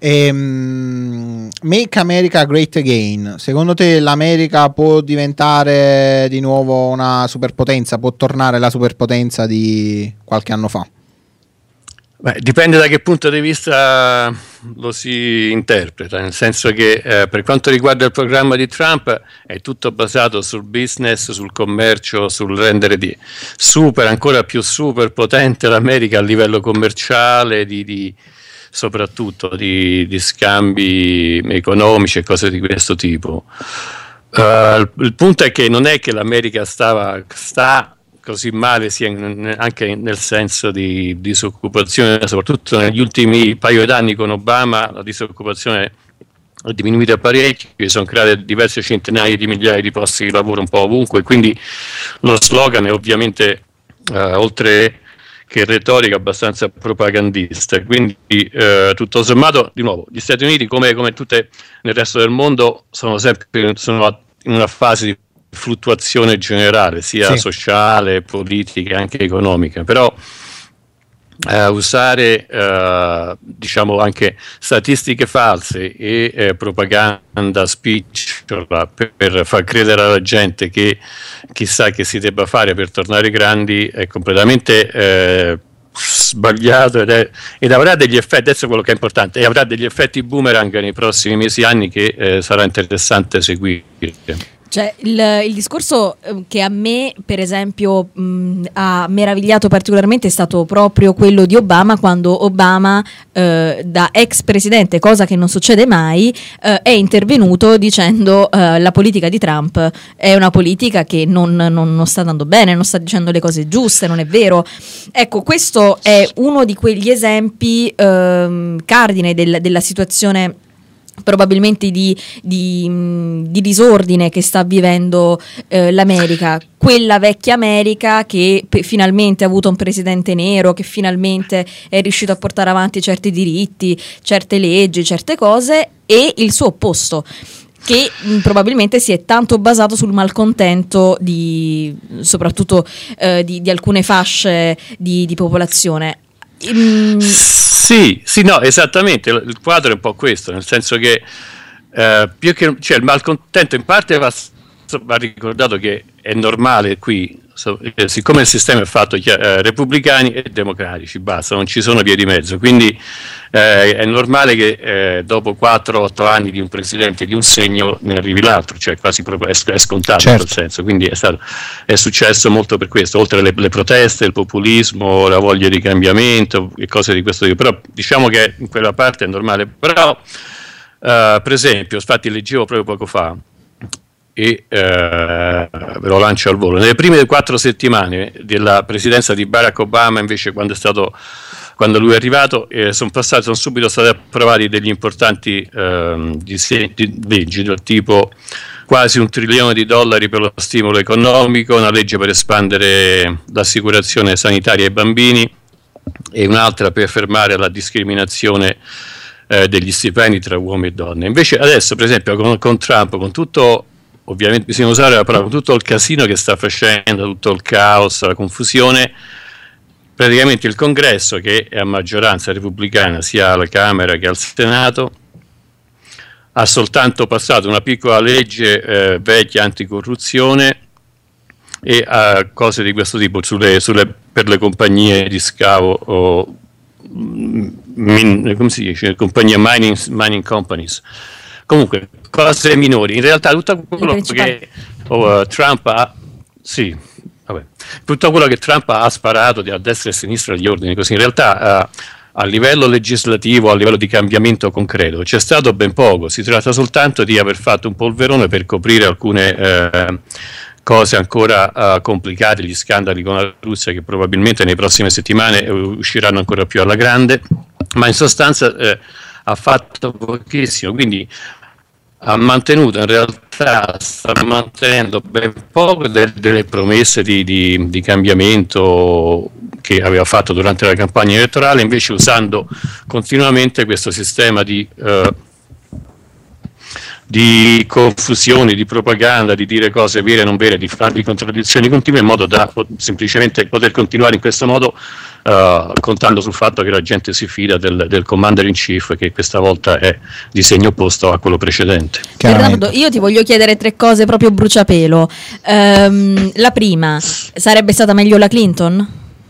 S4: Ehm, Make America Great Again, secondo te l'America può diventare di nuovo una superpotenza, può tornare la superpotenza di qualche anno fa?
S10: Beh, dipende da che punto di vista lo si interpreta, nel senso che eh, per quanto riguarda il programma di Trump è tutto basato sul business, sul commercio, sul rendere di super, ancora più super potente l'America a livello commerciale, di, di soprattutto di, di scambi economici e cose di questo tipo. Uh, il, il punto è che non è che l'America stava, sta così male, sia in, anche nel senso di disoccupazione, soprattutto negli ultimi paio d'anni con Obama la disoccupazione è diminuita parecchio, sono create diverse centinaia di migliaia di posti di lavoro un po' ovunque, quindi lo slogan è ovviamente uh, oltre che retorica abbastanza propagandista, quindi uh, tutto sommato, di nuovo, gli Stati Uniti come, come tutte nel resto del mondo sono sempre sono in una fase di fluttuazione generale, sia sì. sociale, politica, anche economica, però eh, usare eh, diciamo anche statistiche false e eh, propaganda spicciola per, per far credere alla gente che chissà che si debba fare per tornare grandi è completamente eh, sbagliato ed, è, ed avrà degli effetti, adesso quello che è importante, e avrà degli effetti boomerang nei prossimi mesi e anni che eh, sarà interessante seguire.
S3: Cioè, il, il discorso eh, che a me, per esempio, mh, ha meravigliato particolarmente è stato proprio quello di Obama, quando Obama, eh, da ex presidente, cosa che non succede mai, eh, è intervenuto dicendo eh, la politica di Trump è una politica che non, non, non sta andando bene, non sta dicendo le cose giuste, non è vero. Ecco, questo è uno di quegli esempi eh, cardine del, della situazione probabilmente di, di, di disordine che sta vivendo eh, l'America, quella vecchia America che pe- finalmente ha avuto un presidente nero, che finalmente è riuscito a portare avanti certi diritti, certe leggi, certe cose, e il suo opposto, che mh, probabilmente si è tanto basato sul malcontento di soprattutto eh, di, di alcune fasce di, di popolazione. Mm.
S10: Sì, sì, no, esattamente, il quadro è un po' questo, nel senso che eh, più che cioè, il malcontento in parte va, va ricordato che è normale qui, so, eh, siccome il sistema è fatto eh, repubblicani e democratici, basta, non ci sono vie di mezzo, quindi eh, è normale che eh, dopo quattro otto anni di un presidente di un segno ne arrivi l'altro, cioè quasi proprio è, è scontato, certo, in quel senso, quindi è, stato, è successo molto per questo, oltre le, le proteste, il populismo, la voglia di cambiamento e cose di questo tipo, però diciamo che in quella parte è normale, però eh, per esempio, infatti leggevo proprio poco fa, e eh, ve lo lancio al volo, nelle prime quattro settimane della presidenza di Barack Obama, invece, quando è stato quando lui è arrivato, eh, sono passati sono subito stati approvati degli importanti eh, di, di leggi del tipo quasi un trilione di dollari per lo stimolo economico, una legge per espandere l'assicurazione sanitaria ai bambini e un'altra per fermare la discriminazione eh, degli stipendi tra uomini e donne. Invece adesso, per esempio, con, con Trump, con tutto, ovviamente bisogna usare la parola, con tutto il casino che sta facendo, tutto il caos, la confusione, praticamente il Congresso, che è a maggioranza repubblicana sia alla Camera che al Senato, ha soltanto passato una piccola legge eh, vecchia anticorruzione e a cose di questo tipo sulle, sulle, per le compagnie di scavo o min, come si dice, compagnie mining, mining companies. Comunque, cose minori. In realtà tutto quello che oh, Trump ha, sì, vabbè, tutto quello che Trump ha sparato a destra e a sinistra gli ordini, così in realtà uh, a livello legislativo, a livello di cambiamento concreto, c'è stato ben poco. Si tratta soltanto di aver fatto un polverone per coprire alcune uh, cose ancora uh, complicate, gli scandali con la Russia che probabilmente nelle prossime settimane uh, usciranno ancora più alla grande, ma in sostanza uh, ha fatto pochissimo, quindi ha mantenuto, in realtà sta mantenendo ben poco de- delle promesse di, di, di cambiamento che aveva fatto durante la campagna elettorale, invece usando continuamente questo sistema di, uh, di confusione, di propaganda, di dire cose vere e non vere, di fare di contraddizioni continue, in modo da po- semplicemente poter continuare in questo modo, Uh, contando sul fatto che la gente si fida del, del commander in chief, che questa volta è di segno opposto a quello precedente.
S3: Bernardo, io ti voglio chiedere tre cose proprio bruciapelo. Um, la prima, sarebbe stata meglio la Clinton?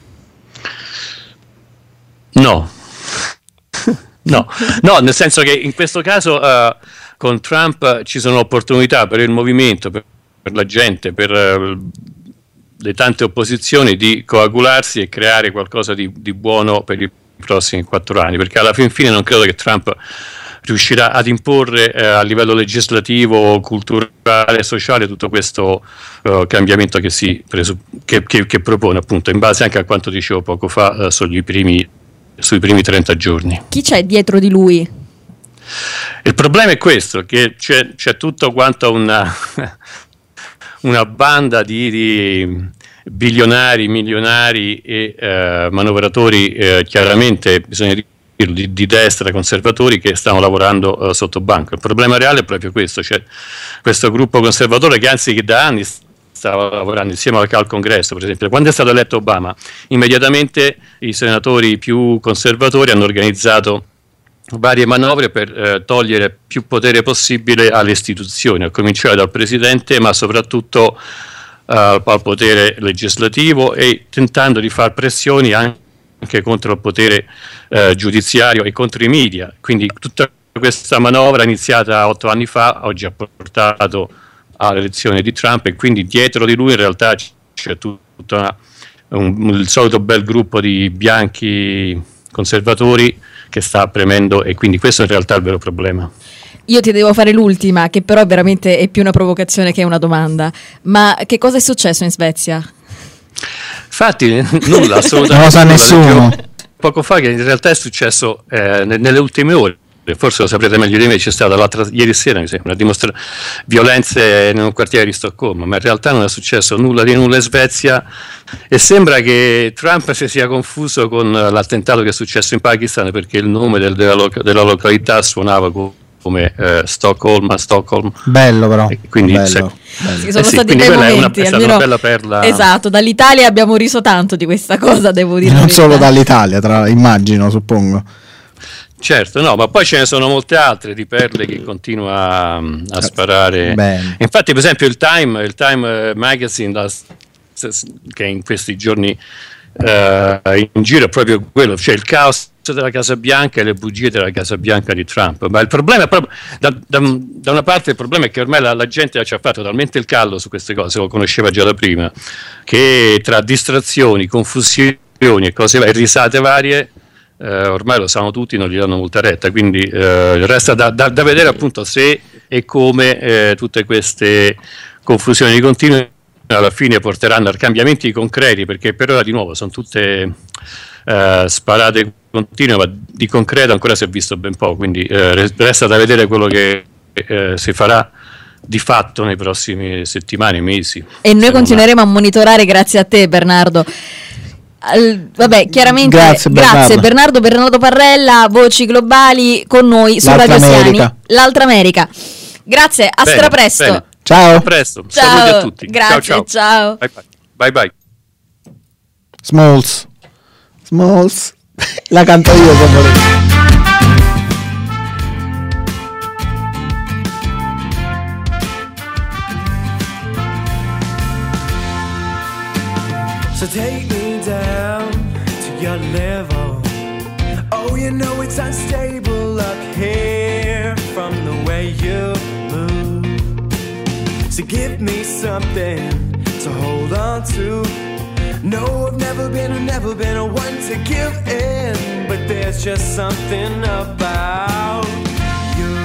S10: No. no, no, nel senso che in questo caso uh, con Trump ci sono opportunità per il movimento, per, per la gente, per uh, le tante opposizioni di coagularsi e creare qualcosa di, di buono per i prossimi quattro anni, perché alla fin fine non credo che Trump riuscirà ad imporre eh, a livello legislativo, culturale, sociale tutto questo uh, cambiamento che, si presu- che, che, che propone, appunto, in base anche a quanto dicevo poco fa uh, sugli primi, sui primi trenta giorni.
S3: Chi c'è dietro di lui?
S10: Il problema è questo, che c'è, c'è tutto quanto una... una banda di, di bilionari, milionari e eh, manovratori, eh, chiaramente bisogna dirlo, di, di destra, conservatori, che stanno lavorando eh, sotto banco. Il problema reale è proprio questo, cioè questo gruppo conservatore che anzi che da anni stava lavorando insieme al, al Congresso, per esempio. Quando è stato eletto Obama, immediatamente i senatori più conservatori hanno organizzato varie manovre per eh, togliere più potere possibile alle istituzioni, a cominciare dal Presidente, ma soprattutto eh, al potere legislativo, e tentando di far pressioni anche contro il potere eh, giudiziario e contro i media. Quindi tutta questa manovra, iniziata otto anni fa, oggi ha portato all'elezione di Trump, e quindi dietro di lui in realtà c'è tutta una, un, il solito bel gruppo di bianchi conservatori che sta premendo, e quindi questo in realtà è il vero problema.
S3: Io ti devo fare l'ultima, che però veramente è più una provocazione che una domanda. Ma che cosa è successo in Svezia?
S10: Infatti nulla, assolutamente
S4: non lo sa
S10: nulla.
S4: nessuno.
S10: Leggevo poco fa che in realtà è successo eh, ne- nelle ultime ore, forse lo saprete meglio di me, c'è stata l'altra, ieri sera mi sembra, dimostra- violenze in un quartiere di Stoccolma, ma in realtà non è successo nulla di nulla in Svezia, e sembra che Trump si sia confuso con l'attentato che è successo in Pakistan, perché il nome del- della, loca- della località suonava co- come eh, Stoccolma, Stockholm.
S4: Bello però,
S10: E quindi
S4: bello,
S10: se-
S4: bello.
S3: Sì, sono
S10: Eh sì,
S3: stati
S10: quindi
S3: bei
S10: quella è una-
S3: momenti,
S10: è stata
S3: almeno-
S10: una bella perla.
S3: Esatto, dall'Italia abbiamo riso tanto di questa cosa, devo dire.
S4: Non
S3: la
S4: solo
S3: verità.
S4: dall'Italia, tra, immagino, suppongo.
S10: Certo, no, ma poi ce ne sono molte altre di perle che continua a, a sparare.
S4: Bene.
S10: Infatti, per esempio, il Time, il Time eh, Magazine, la- s- che in questi giorni eh, in giro è proprio quello, cioè il caos della Casa Bianca e le bugie della Casa Bianca di Trump. Ma il problema è proprio, da, da- da una parte il problema è che ormai la, la gente ci ha fatto talmente il callo su queste cose, lo conosceva già da prima, che tra distrazioni, confusioni e cose e risate varie, eh, ormai lo sanno tutti, non gli danno molta retta, quindi eh, resta da, da- da vedere appunto se e come eh, tutte queste confusioni continue alla fine porteranno a cambiamenti concreti, perché per ora di nuovo sono tutte eh, sparate continue, ma di concreto ancora si è visto ben poco, quindi eh, resta da vedere quello che eh, si farà di fatto nei prossimi settimane, mesi.
S3: E noi
S10: Se non
S3: continueremo a monitorare grazie a te, Bernardo. Al- vabbè, chiaramente
S4: Grazie,
S3: grazie
S4: Bernardo.
S3: Bernardo Bernardo Parrella, Voci Globali con noi su
S4: L'altra
S3: Radio Siani,
S4: America.
S3: l'altra America. Grazie, a
S10: Bene,
S3: strapresto.
S10: bene.
S4: Ciao.
S10: A presto,
S3: Ciao,
S10: saluti a tutti.
S3: grazie,
S10: ciao.
S3: ciao.
S10: Bye bye. Bye bye.
S4: Smalls. Smalls. La canto io se volete.
S8: So take me down to your level. Oh, you know it's unstable up here from the way you move. So give me something to hold on to. No, I've never been, I've never been a one to give in, but there's just something about you.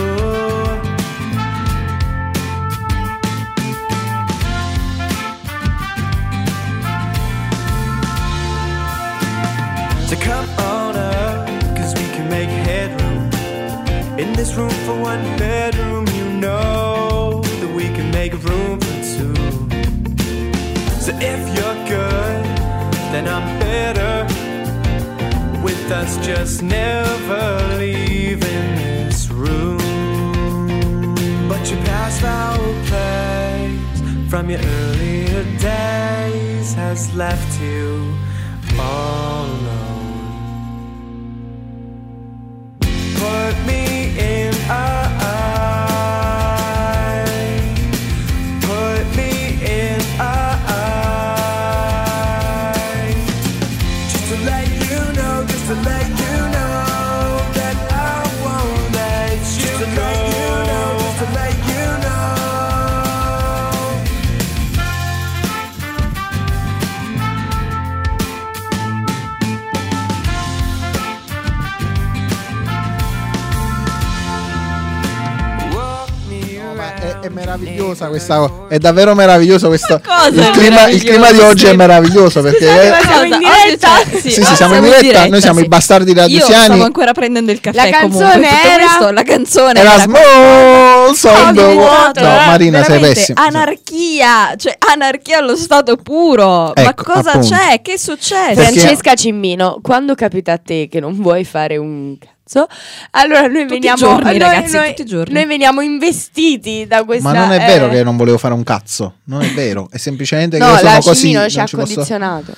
S8: So come on up, cause we can make headroom. In this room for one bedroom, you know that we can make room for two. So if you're good, then I'm better. With us just never leaving this room. But your past foul plays from your earlier days has left you all alone. Put me in a eye. Put me in a eye. Just to let you know, just to let you know that I won't let you just to go. Let you know, just to let you know. Walk me
S4: No, ma è,
S8: around
S4: è meravigliosa questa, è davvero meraviglioso questo.
S3: Cosa
S4: Il
S3: è
S4: clima, il clima di oggi è meraviglioso perché
S9: Scusate, ma
S3: Cosa?
S9: siamo in
S3: Oggi
S9: diretta?
S3: c'è-
S4: sì, sì,
S3: oggi
S4: siamo in diretta, noi siamo
S3: sì.
S4: i bastardi
S3: Io
S4: radiosiani.
S3: stavo ancora prendendo il caffè.
S9: La canzone
S3: comunque. Tutto
S9: era-
S3: questo, la canzone
S4: Era
S3: era
S4: small on the water. No, Marina, sei
S3: veramente
S4: pessima.
S3: anarchia, cioè anarchia allo stato puro. Ma
S4: Ecco,
S3: cosa
S4: appunto.
S3: c'è? Che succede?
S4: Perché-
S9: Francesca Cimmino, quando capita a te che non vuoi fare un cazzo, allora noi
S3: Tutti i
S9: veniamo
S3: giorni,
S9: noi,
S3: ragazzi,
S9: noi-
S3: tutti i giorni.
S9: noi veniamo investiti da questa.
S4: Ma non è vero
S9: eh,
S4: che non volevo fare un cazzo, non è vero, è semplicemente che
S9: No,
S4: io sono
S9: la
S4: così.
S9: Cimmino
S4: non
S9: ci ha
S4: ci posso-
S9: condizionato.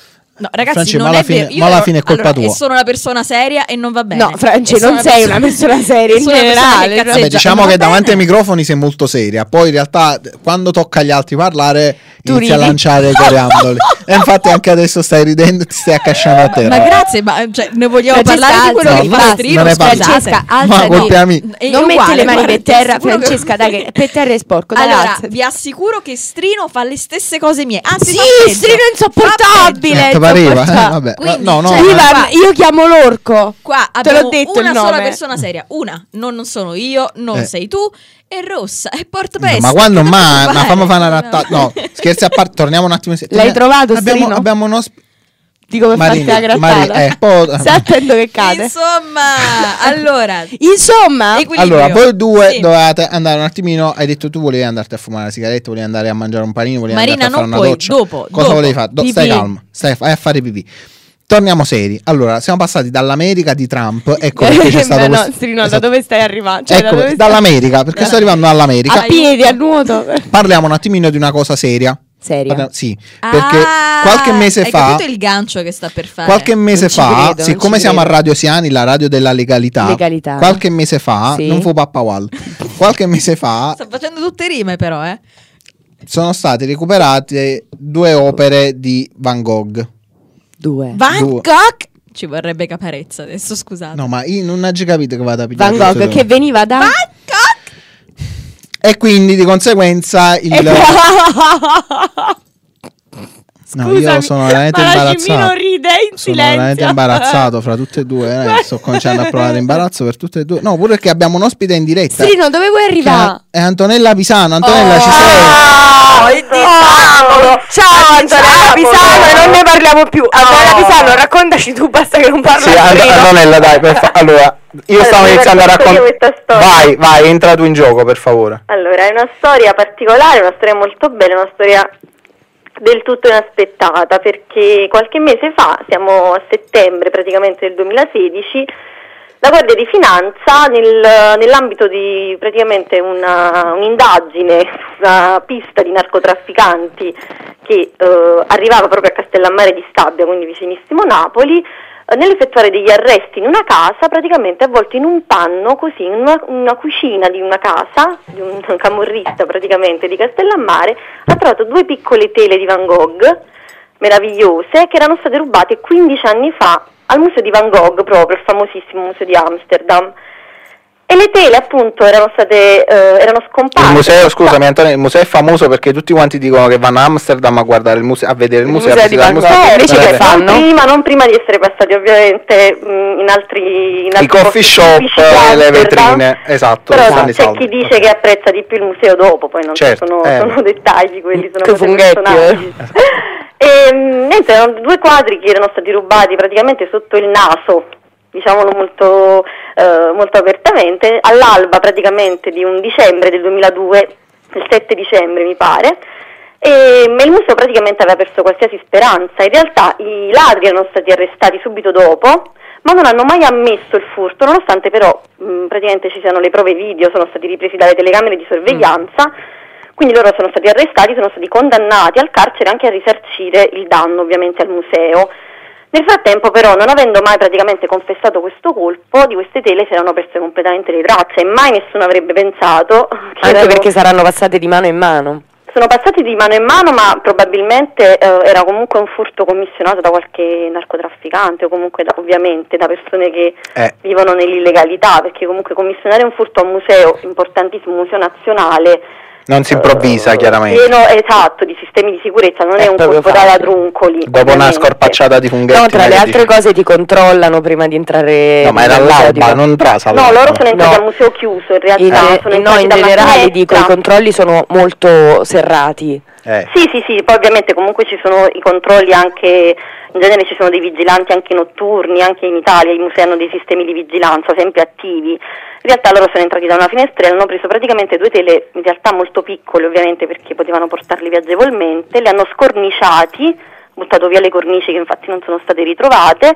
S3: No, ragazzi,
S4: Franci,
S3: non
S4: ma alla
S3: è
S4: fine-
S3: vero. Io
S4: ma alla
S3: ero-
S4: fine è colpa
S3: allora,
S4: tua.
S3: E sono una persona seria e non va bene.
S9: No, Franci,
S3: E sono
S9: non sei una persona seria in
S3: sono una persona
S9: generale.
S3: che
S9: cioè-
S3: cazzeggia.
S4: Vabbè, diciamo
S3: non
S4: che
S3: va
S4: davanti ai
S3: bene.
S4: microfoni sei molto seria, poi in realtà quando tocca agli altri parlare
S9: Tu
S4: inizi a
S9: ridi.
S4: lanciare i coriandoli. E infatti anche adesso stai ridendo e ti stai accasciando a terra.
S3: Ma grazie, ma cioè, ne vogliamo
S9: Francesca,
S3: parlare di quello
S4: alza.
S3: che
S4: No,
S3: fa
S4: non-
S3: Strino?
S4: non ne parlo.
S3: Scusate.
S9: Francesca,
S4: Ma
S9: alzati.
S4: colpi amici.
S3: È
S9: Non
S3: uguale,
S9: metti le mani
S3: guarda,
S9: per terra,
S3: ti assicuro che-
S9: Francesca, dai, che per terra è sporco. Dai,
S3: Allora,
S9: alzati.
S3: vi assicuro che Strino fa le stesse cose mie. Anzi,
S9: Sì,
S3: fa peggio.
S9: Strino è insopportabile.
S3: Fa
S4: Ti pareva? Eh,
S9: insopportabile.
S4: vabbè.
S3: Quindi,
S4: no, no,
S3: cioè,
S4: no.
S9: Ivan,
S3: qua-
S9: io chiamo l'orco.
S3: Qua
S9: Te
S3: abbiamo
S9: l'ho detto
S3: una
S9: il
S3: sola
S9: nome.
S3: persona seria. Una, non, non sono io, non
S4: Eh.
S3: sei tu, e Rossa, e Porto
S4: No,
S3: Peste.
S4: ma quando
S3: che
S4: mai?
S3: devo
S4: Ma
S3: fare?
S4: fammi fare una rattata. No, scherzi a parte, torniamo un attimo.
S9: L'hai trovato,
S4: abbiamo,
S9: Strino?
S4: abbiamo uno sp-
S9: Di come
S4: Marini,
S9: farti la
S4: Mari-
S9: grattata.
S4: eh, po-
S9: Stai attento che cade.
S3: Insomma, allora,
S9: Insomma,
S3: equilibrio.
S4: Allora, voi due
S3: Sì.
S4: dovevate andare un attimino. Hai detto tu volevi andarti a fumare la sigaretta, volevi andare a mangiare un panino, volevi
S3: Marina,
S4: andare a fare
S3: non
S4: una
S3: puoi,
S4: doccia.
S3: dopo,
S4: Cosa
S3: dopo.
S4: volevi fare? Do- stai
S9: Pipì.
S4: calmo, stai vai a fare pipì. Torniamo seri. Allora, siamo passati dall'America di Trump. Ecco perché c'è stato
S9: Beh, no,
S4: questo.
S9: Strino, da
S4: esatto.
S9: dove stai arrivando? Cioè, da
S4: Ecco,
S9: dove stai-
S4: dall'America, perché sto arrivando all'America.
S9: A piedi, a nuoto.
S4: Parliamo un attimino di una cosa seria.
S9: Seria.
S4: Parliamo- sì, perché
S3: Ah,
S4: qualche mese
S3: hai
S4: fa
S3: capito il gancio che sta per fare?
S4: Qualche mese
S9: Non ci
S4: fa,
S9: credo, non
S4: siccome
S9: ci
S4: siamo a
S9: credo.
S4: Radio Siani, la radio della legalità,
S9: Legalità.
S4: qualche mese fa,
S9: Sì.
S4: non fu Pappawal, qualche mese fa
S3: Sta facendo tutte rime però, eh.
S4: sono state recuperate due opere di Van Gogh.
S9: Due.
S3: Van
S4: Due.
S3: Gogh. Ci vorrebbe Caparezza adesso, scusate.
S4: No, ma io non ho già capito che vado a pigliare
S9: Van
S4: tutte e
S9: Gogh
S4: due.
S9: che veniva da...
S3: Van Gogh.
S4: E quindi di conseguenza il... No, io
S9: Scusami,
S4: sono veramente
S9: ma la
S4: imbarazzato.
S9: Cimino ride in
S4: Sono veramente
S9: silenzio.
S4: imbarazzato fra tutte e due. eh, Sto cominciando a provare imbarazzo per tutte e due. No, pure che abbiamo un ospite in diretta.
S9: Strino, dove vuoi
S4: che
S9: arrivare?
S4: è Antonella Pisano. Antonella,
S9: Oh.
S4: ci sei?
S5: Diciamolo! Ciao Antonella Pisano e non ne parliamo più. Antonella Pisano, raccontaci tu, basta che non parlo
S6: Sì,
S5: a
S6: And-
S5: Strino.
S6: Antonella, dai, per fa- allora, io
S5: Allora,
S6: stavo
S5: vi
S6: iniziando a
S5: racconto io
S6: raccontare.
S5: questa storia.
S6: Vai, vai, entra tu in gioco, per favore.
S5: Allora, è una storia particolare, una storia molto bella, una storia del tutto inaspettata, perché qualche mese fa, siamo a settembre praticamente del duemilasedici, la Guardia di Finanza nel- nell'ambito di praticamente una, un'indagine, una pista di narcotrafficanti che eh, arrivava proprio a Castellammare di Stabia, quindi vicinissimo Napoli, eh, nell'effettuare degli arresti in una casa, praticamente avvolti in un panno, così, in una, una cucina di una casa, di un camorrista praticamente di Castellammare, ha trovato due piccole tele di Van Gogh, meravigliose, che erano state rubate quindici anni fa al museo di Van Gogh, proprio il famosissimo museo di Amsterdam. E le tele appunto erano state eh, erano scomparse.
S6: Il museo, scusami Antonio, il museo è famoso perché tutti quanti dicono che vanno a Amsterdam a guardare il museo, a vedere il
S9: Il
S6: museo,
S9: museo
S6: a
S9: di
S6: visitare il
S9: Van
S6: museo.
S9: Gogh. Invece
S6: Eh,
S9: che
S6: beh,
S9: fanno?
S5: Non prima, non prima di essere passati ovviamente mh, in altri in
S6: I
S5: altri
S6: coffee
S5: posti
S6: shop,
S5: tipici di
S6: eh, le
S5: Amsterdam.
S6: vetrine, esatto,
S5: Però
S6: stanno i
S5: c'è
S6: soldi.
S5: chi dice che apprezza di più il museo dopo, poi non
S6: Certo,
S5: sono,
S6: eh.
S5: sono dettagli quelli, sono
S9: Che
S5: cose
S9: funghetti,
S5: personali. E mh, niente, erano due quadri che erano stati rubati praticamente sotto il naso, diciamolo molto, eh, molto apertamente, all'alba praticamente di un dicembre del duemiladue, il sette dicembre mi pare, e ma il museo praticamente aveva perso qualsiasi speranza. In realtà i ladri erano stati arrestati subito dopo, ma non hanno mai ammesso il furto, nonostante però mh, praticamente ci siano le prove video, sono stati ripresi dalle telecamere di sorveglianza, quindi loro sono stati arrestati, sono stati condannati al carcere anche a risarcire il danno ovviamente al museo. Nel frattempo però, non avendo mai praticamente confessato questo colpo, di queste tele si erano perse completamente le tracce e mai nessuno avrebbe pensato che
S9: Anche
S5: erano-
S9: perché saranno passate di mano in mano.
S5: sono passati di mano in mano, ma probabilmente eh, era comunque un furto commissionato da qualche narcotrafficante o comunque da- ovviamente da persone che
S6: Eh.
S5: vivono nell'illegalità, perché comunque commissionare un furto a un museo importantissimo, un museo nazionale,
S6: Non si improvvisa,
S5: eh,
S6: chiaramente.
S5: pieno esatto di sistemi di sicurezza, non
S6: È
S5: è un
S6: proprio
S5: colpo da
S6: facile.
S5: ladruncoli.
S6: Dopo una
S5: ovviamente.
S6: scorpacciata di funghetti.
S9: No, tra le
S6: magari
S9: altre
S6: dici-
S9: cose ti controllano prima di entrare.
S6: No, ma era
S9: nel museo di
S6: all'alba,
S9: Van-
S6: non trasa.
S5: No, loro sono entrati
S9: No.
S5: al museo chiuso, in realtà
S9: In,
S5: sono
S9: no,
S5: entrati
S9: in
S5: dalla
S9: generale
S5: finestra.
S9: dico, i controlli sono molto serrati.
S6: Eh.
S5: Sì, sì, sì, poi ovviamente comunque ci sono i controlli anche, in genere ci sono dei vigilanti anche notturni, anche in Italia i musei hanno dei sistemi di vigilanza sempre attivi. In realtà loro sono entrati da una finestrella, hanno preso praticamente due tele, in realtà molto piccole ovviamente perché potevano portarli via agevolmente, le hanno scorniciati, buttato via le cornici che infatti non sono state ritrovate,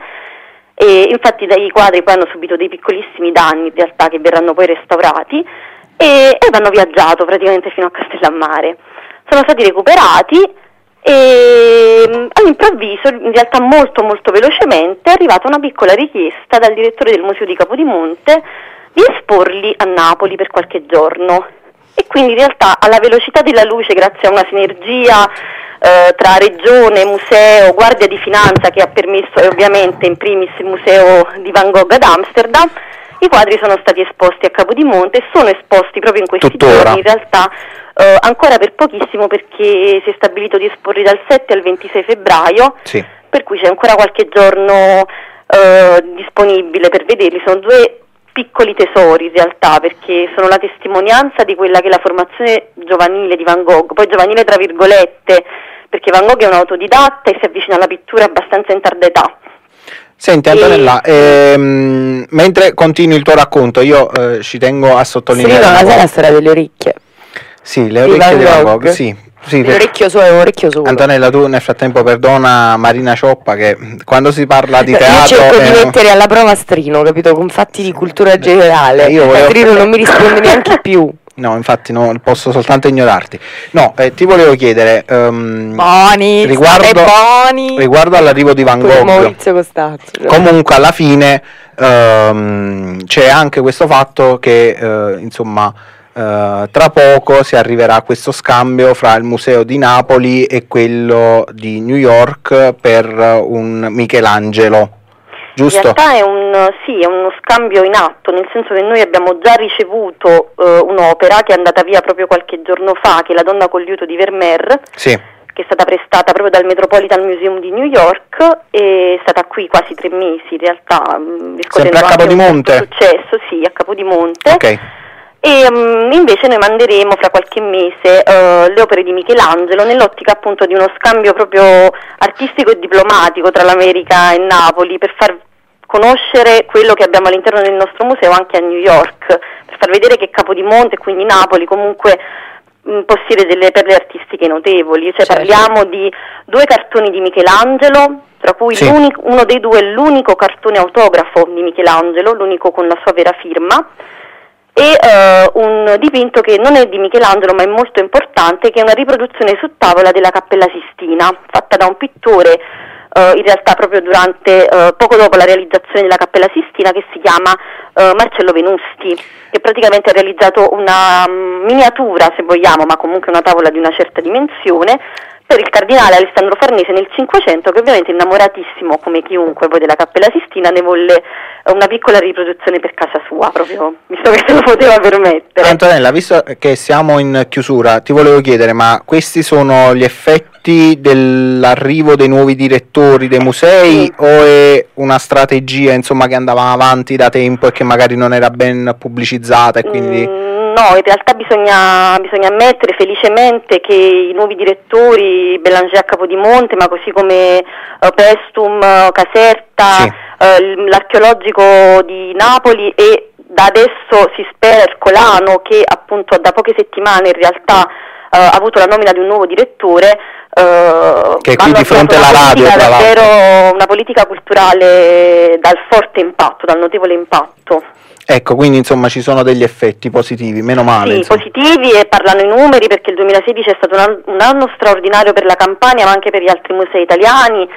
S5: e infatti dai quadri poi hanno subito dei piccolissimi danni in realtà che verranno poi restaurati e, e hanno viaggiato praticamente fino a Castellammare. Sono stati recuperati E mh, all'improvviso, in realtà molto molto velocemente, è arrivata una piccola richiesta dal direttore del Museo di Capodimonte di esporli a Napoli per qualche giorno. E quindi in realtà alla velocità della luce, grazie a una sinergia eh, tra regione, museo, guardia di finanza che ha permesso, e ovviamente in primis il museo di Van Gogh ad Amsterdam, i quadri sono stati esposti a Capodimonte e sono esposti proprio in questi
S4: Tuttora.
S5: giorni, in realtà eh, ancora per pochissimo, perché si è stabilito di esporli dal sette al ventisei febbraio,
S4: Sì.
S5: per cui c'è ancora qualche giorno eh, disponibile per vederli. Sono due piccoli tesori in realtà, perché sono la testimonianza di quella che è la formazione giovanile di Van Gogh, poi giovanile tra virgolette, perché Van Gogh è un autodidatta e si avvicina alla pittura abbastanza in tarda età.
S4: Senti Antonella, ehm, mentre continui il tuo racconto, io eh, ci tengo a
S9: Sì,
S4: sottolineare
S9: no,
S4: una
S9: la
S4: cosa.
S9: sai la storia delle orecchie.
S4: Sì, le
S9: di
S4: orecchie
S9: Van
S4: di Van
S9: Gogh.
S4: Gogh, sì. sì per-
S9: L'orecchio solo, è un orecchio solo.
S4: Antonella, tu nel frattempo perdona Marina Cioppa che quando si parla di
S9: Io
S4: teatro
S9: cerco di
S4: eh,
S9: mettere alla prova Strino, capito? Con fatti di cultura generale.
S4: io volevo-
S9: Strino non mi risponde neanche più.
S4: no, infatti no, posso soltanto ignorarti. No, eh, ti volevo chiedere ehm,
S9: Buoni,
S4: riguardo,
S9: state buoni.
S4: riguardo all'arrivo di Van
S9: Con
S4: Gogh.
S9: Maurizio Costanzo. cioè.
S4: Comunque alla fine ehm, c'è anche questo fatto che eh, insomma eh, tra poco si arriverà a questo scambio fra il museo di Napoli e quello di New York per un Michelangelo, giusto?
S5: In realtà è un, sì, è uno scambio in atto, nel senso che noi abbiamo già ricevuto eh, un'opera che è andata via proprio qualche giorno fa, che è La donna col liuto di Vermeer,
S4: Sì.
S5: che è stata prestata proprio dal Metropolitan Museum di New York e è stata qui quasi tre mesi in realtà, mh, riscuotendo
S4: Sempre a
S5: anche un
S4: Capodimonte?
S5: certo successo, sì, a Capodimonte.
S4: Ok.
S5: E um, invece noi manderemo fra qualche mese uh, le opere di Michelangelo nell'ottica appunto di uno scambio proprio artistico e diplomatico tra l'America e Napoli, per far conoscere quello che abbiamo all'interno del nostro museo anche a New York, per far vedere che Capodimonte, quindi Napoli, comunque mh, possiede delle perle artistiche notevoli. Cioè,
S9: Certo.
S5: parliamo di due cartoni di Michelangelo, tra cui
S4: Sì.
S5: l'unico- uno dei due è l'unico cartone autografo di Michelangelo, l'unico con la sua vera firma, e eh, un dipinto che non è di Michelangelo ma è molto importante, che è una riproduzione su tavola della Cappella Sistina, fatta da un pittore eh, in realtà proprio durante, eh, poco dopo la realizzazione della Cappella Sistina, che si chiama eh, Marcello Venusti, che praticamente ha realizzato una mm, miniatura, se vogliamo, ma comunque una tavola di una certa dimensione, per il cardinale Alessandro Farnese nel Cinquecento, che ovviamente, innamoratissimo come chiunque poi della Cappella Sistina, ne volle una piccola riproduzione per casa sua, proprio visto che se lo poteva permettere.
S4: Antonella, visto che siamo in chiusura, ti volevo chiedere, ma questi sono gli effetti dell'arrivo dei nuovi direttori dei musei
S5: Sì.
S4: o è una strategia insomma che andava avanti da tempo e che magari non era ben pubblicizzata e quindi...
S5: Mm, no, in realtà bisogna, bisogna ammettere felicemente che i nuovi direttori, Bélanger a Capodimonte, ma così come eh, Pestum, eh, Caserta,
S4: Sì.
S5: eh, l- l'archeologico di Napoli e da adesso si spera Ercolano, che appunto da poche settimane in realtà eh, ha avuto la nomina di un nuovo direttore, eh,
S4: Che è qui
S5: hanno
S4: di fronte
S5: avviato
S4: alla
S5: una
S4: radio,
S5: politica
S4: tra l'altro.
S5: davvero, una politica culturale dal forte impatto, dal notevole impatto.
S4: Ecco, quindi insomma ci sono degli effetti positivi, meno male.
S5: Sì,
S4: insomma.
S5: positivi, e parlano i numeri, perché il duemilasedici è stato un anno, un anno straordinario per la Campania, ma anche per gli altri musei italiani,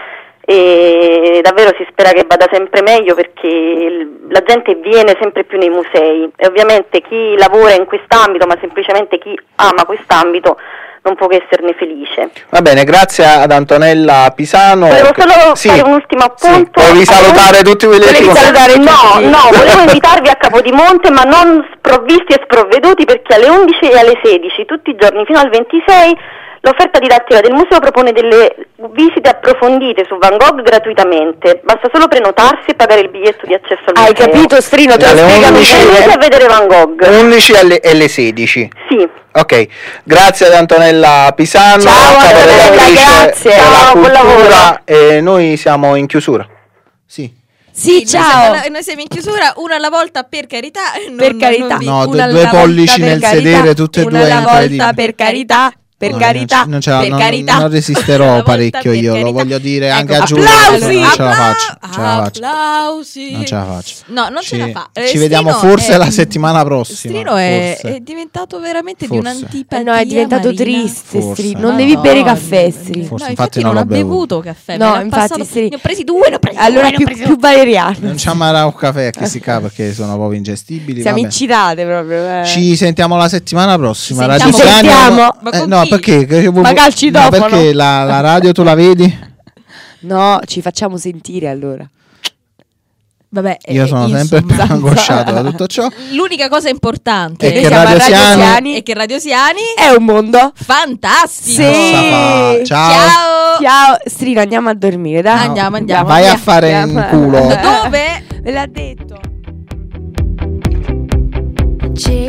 S5: e davvero si spera che vada sempre meglio, perché il- la gente viene sempre più nei musei, e ovviamente chi lavora in quest'ambito, ma semplicemente chi ama quest'ambito, non può che esserne felice.
S4: Va bene, grazie ad Antonella Pisano.
S5: Volevo solo
S4: Sì,
S5: fare un ultimo
S4: sì.
S5: appunto.
S4: Volevi salutare tutti quelli che ti
S5: Volevi
S4: con-
S5: salutare No, no, volevo invitarvi a Capodimonte, ma non sprovvisti e sprovveduti, perché alle undici e alle sedici, tutti i giorni fino al ventisei, l'offerta didattica del museo propone delle visite approfondite su Van Gogh gratuitamente. Basta solo prenotarsi e pagare il biglietto di accesso al
S9: Hai
S5: museo.
S9: capito, Strino? Te lo
S4: Dalle
S9: spiegano
S4: undici
S5: E
S9: bene.
S5: venite a vedere Van Gogh.
S4: undici alle, e le sedici.
S5: Sì.
S4: Ok, grazie ad Antonella Pisano,
S9: Ciao, Antonella,
S4: caporedattrice
S9: grazie.
S4: della
S5: Ciao, buon
S4: cultura,
S5: lavoro.
S4: e noi siamo in chiusura. Sì.
S3: Sì,
S9: ciao.
S3: Noi siamo, noi siamo in chiusura, una alla volta, per carità. non-
S9: Per carità.
S3: non vi-
S4: No,
S3: una
S4: due
S3: alla
S4: pollici
S3: volta, per
S4: nel
S3: carità,
S4: sedere, tutte e
S3: una
S4: due
S3: alla volta,
S4: incredibili.
S3: per carità.
S9: Per
S4: No,
S9: carità,
S4: non, ce la-
S3: per
S4: non-
S3: carità.
S4: non resisterò
S3: Una volta
S4: parecchio
S3: per
S4: io, lo
S3: carità.
S4: voglio dire
S3: Ecco,
S4: anche a Giulia.
S9: applausi!
S4: Non ce la
S3: Appla-
S4: faccio, non ce la faccio.
S3: Applausi.
S4: Non ce la faccio.
S3: No, non
S4: ci,
S3: ce la fa. Eh,
S4: ci vediamo
S3: Strino
S4: forse
S3: è-
S4: la settimana prossima.
S3: Strino è,
S4: forse.
S3: è diventato veramente
S4: Forse.
S3: di un'antipatia.
S9: Eh no, è diventato
S3: Marina.
S9: triste,
S4: Forse.
S9: Stri. Non
S3: Ma
S9: devi
S3: no,
S9: bere
S3: no,
S9: caffè,
S3: no,
S9: Stri.
S3: no,
S4: Forse,
S3: infatti,
S4: infatti
S3: non
S4: non
S3: ho
S4: l'ho bevuto.
S3: bevuto caffè.
S9: No,
S3: me ne ha
S9: infatti,
S3: passato-
S9: Stri.
S3: Ne ho presi due, ne ho presi due,
S9: Allora
S3: ne ho
S9: più,
S3: presi
S9: più valeriano.
S4: Non ci amarà un caffè che si cava perché sono proprio ingestibili.
S9: Siamo
S4: vabbè.
S9: incitate proprio. eh.
S4: Ci sentiamo la settimana prossima.
S3: Ci
S4: Radio
S3: sentiamo.
S4: Siani-
S9: Ci sentiamo.
S3: Ma
S4: Eh,
S3: con
S4: no,
S3: chi?
S4: perché? Che-
S9: Ma calcitofono.
S4: no, perché la, la radio tu la vedi?
S9: No, ci facciamo sentire allora.
S3: Vabbè,
S4: Io
S3: eh,
S4: sono
S3: insomma,
S4: sempre più angosciato da tutto ciò.
S3: L'unica cosa importante
S4: E
S9: Noi
S4: che
S9: siamo a
S4: Radio
S9: Radio
S4: Siani-
S9: Siani.
S3: è che Radio Siani
S9: È un mondo.
S3: fantastico.
S9: Sì.
S4: Cosa fa? Ciao.
S3: Ciao.
S9: Ciao, Strino, andiamo a dormire, dai.
S3: Andiamo, andiamo.
S4: Vai a
S3: via.
S4: fare in
S9: Andiamo.
S4: culo.
S3: Dove?
S9: Ve l'ha detto.
S7: Ci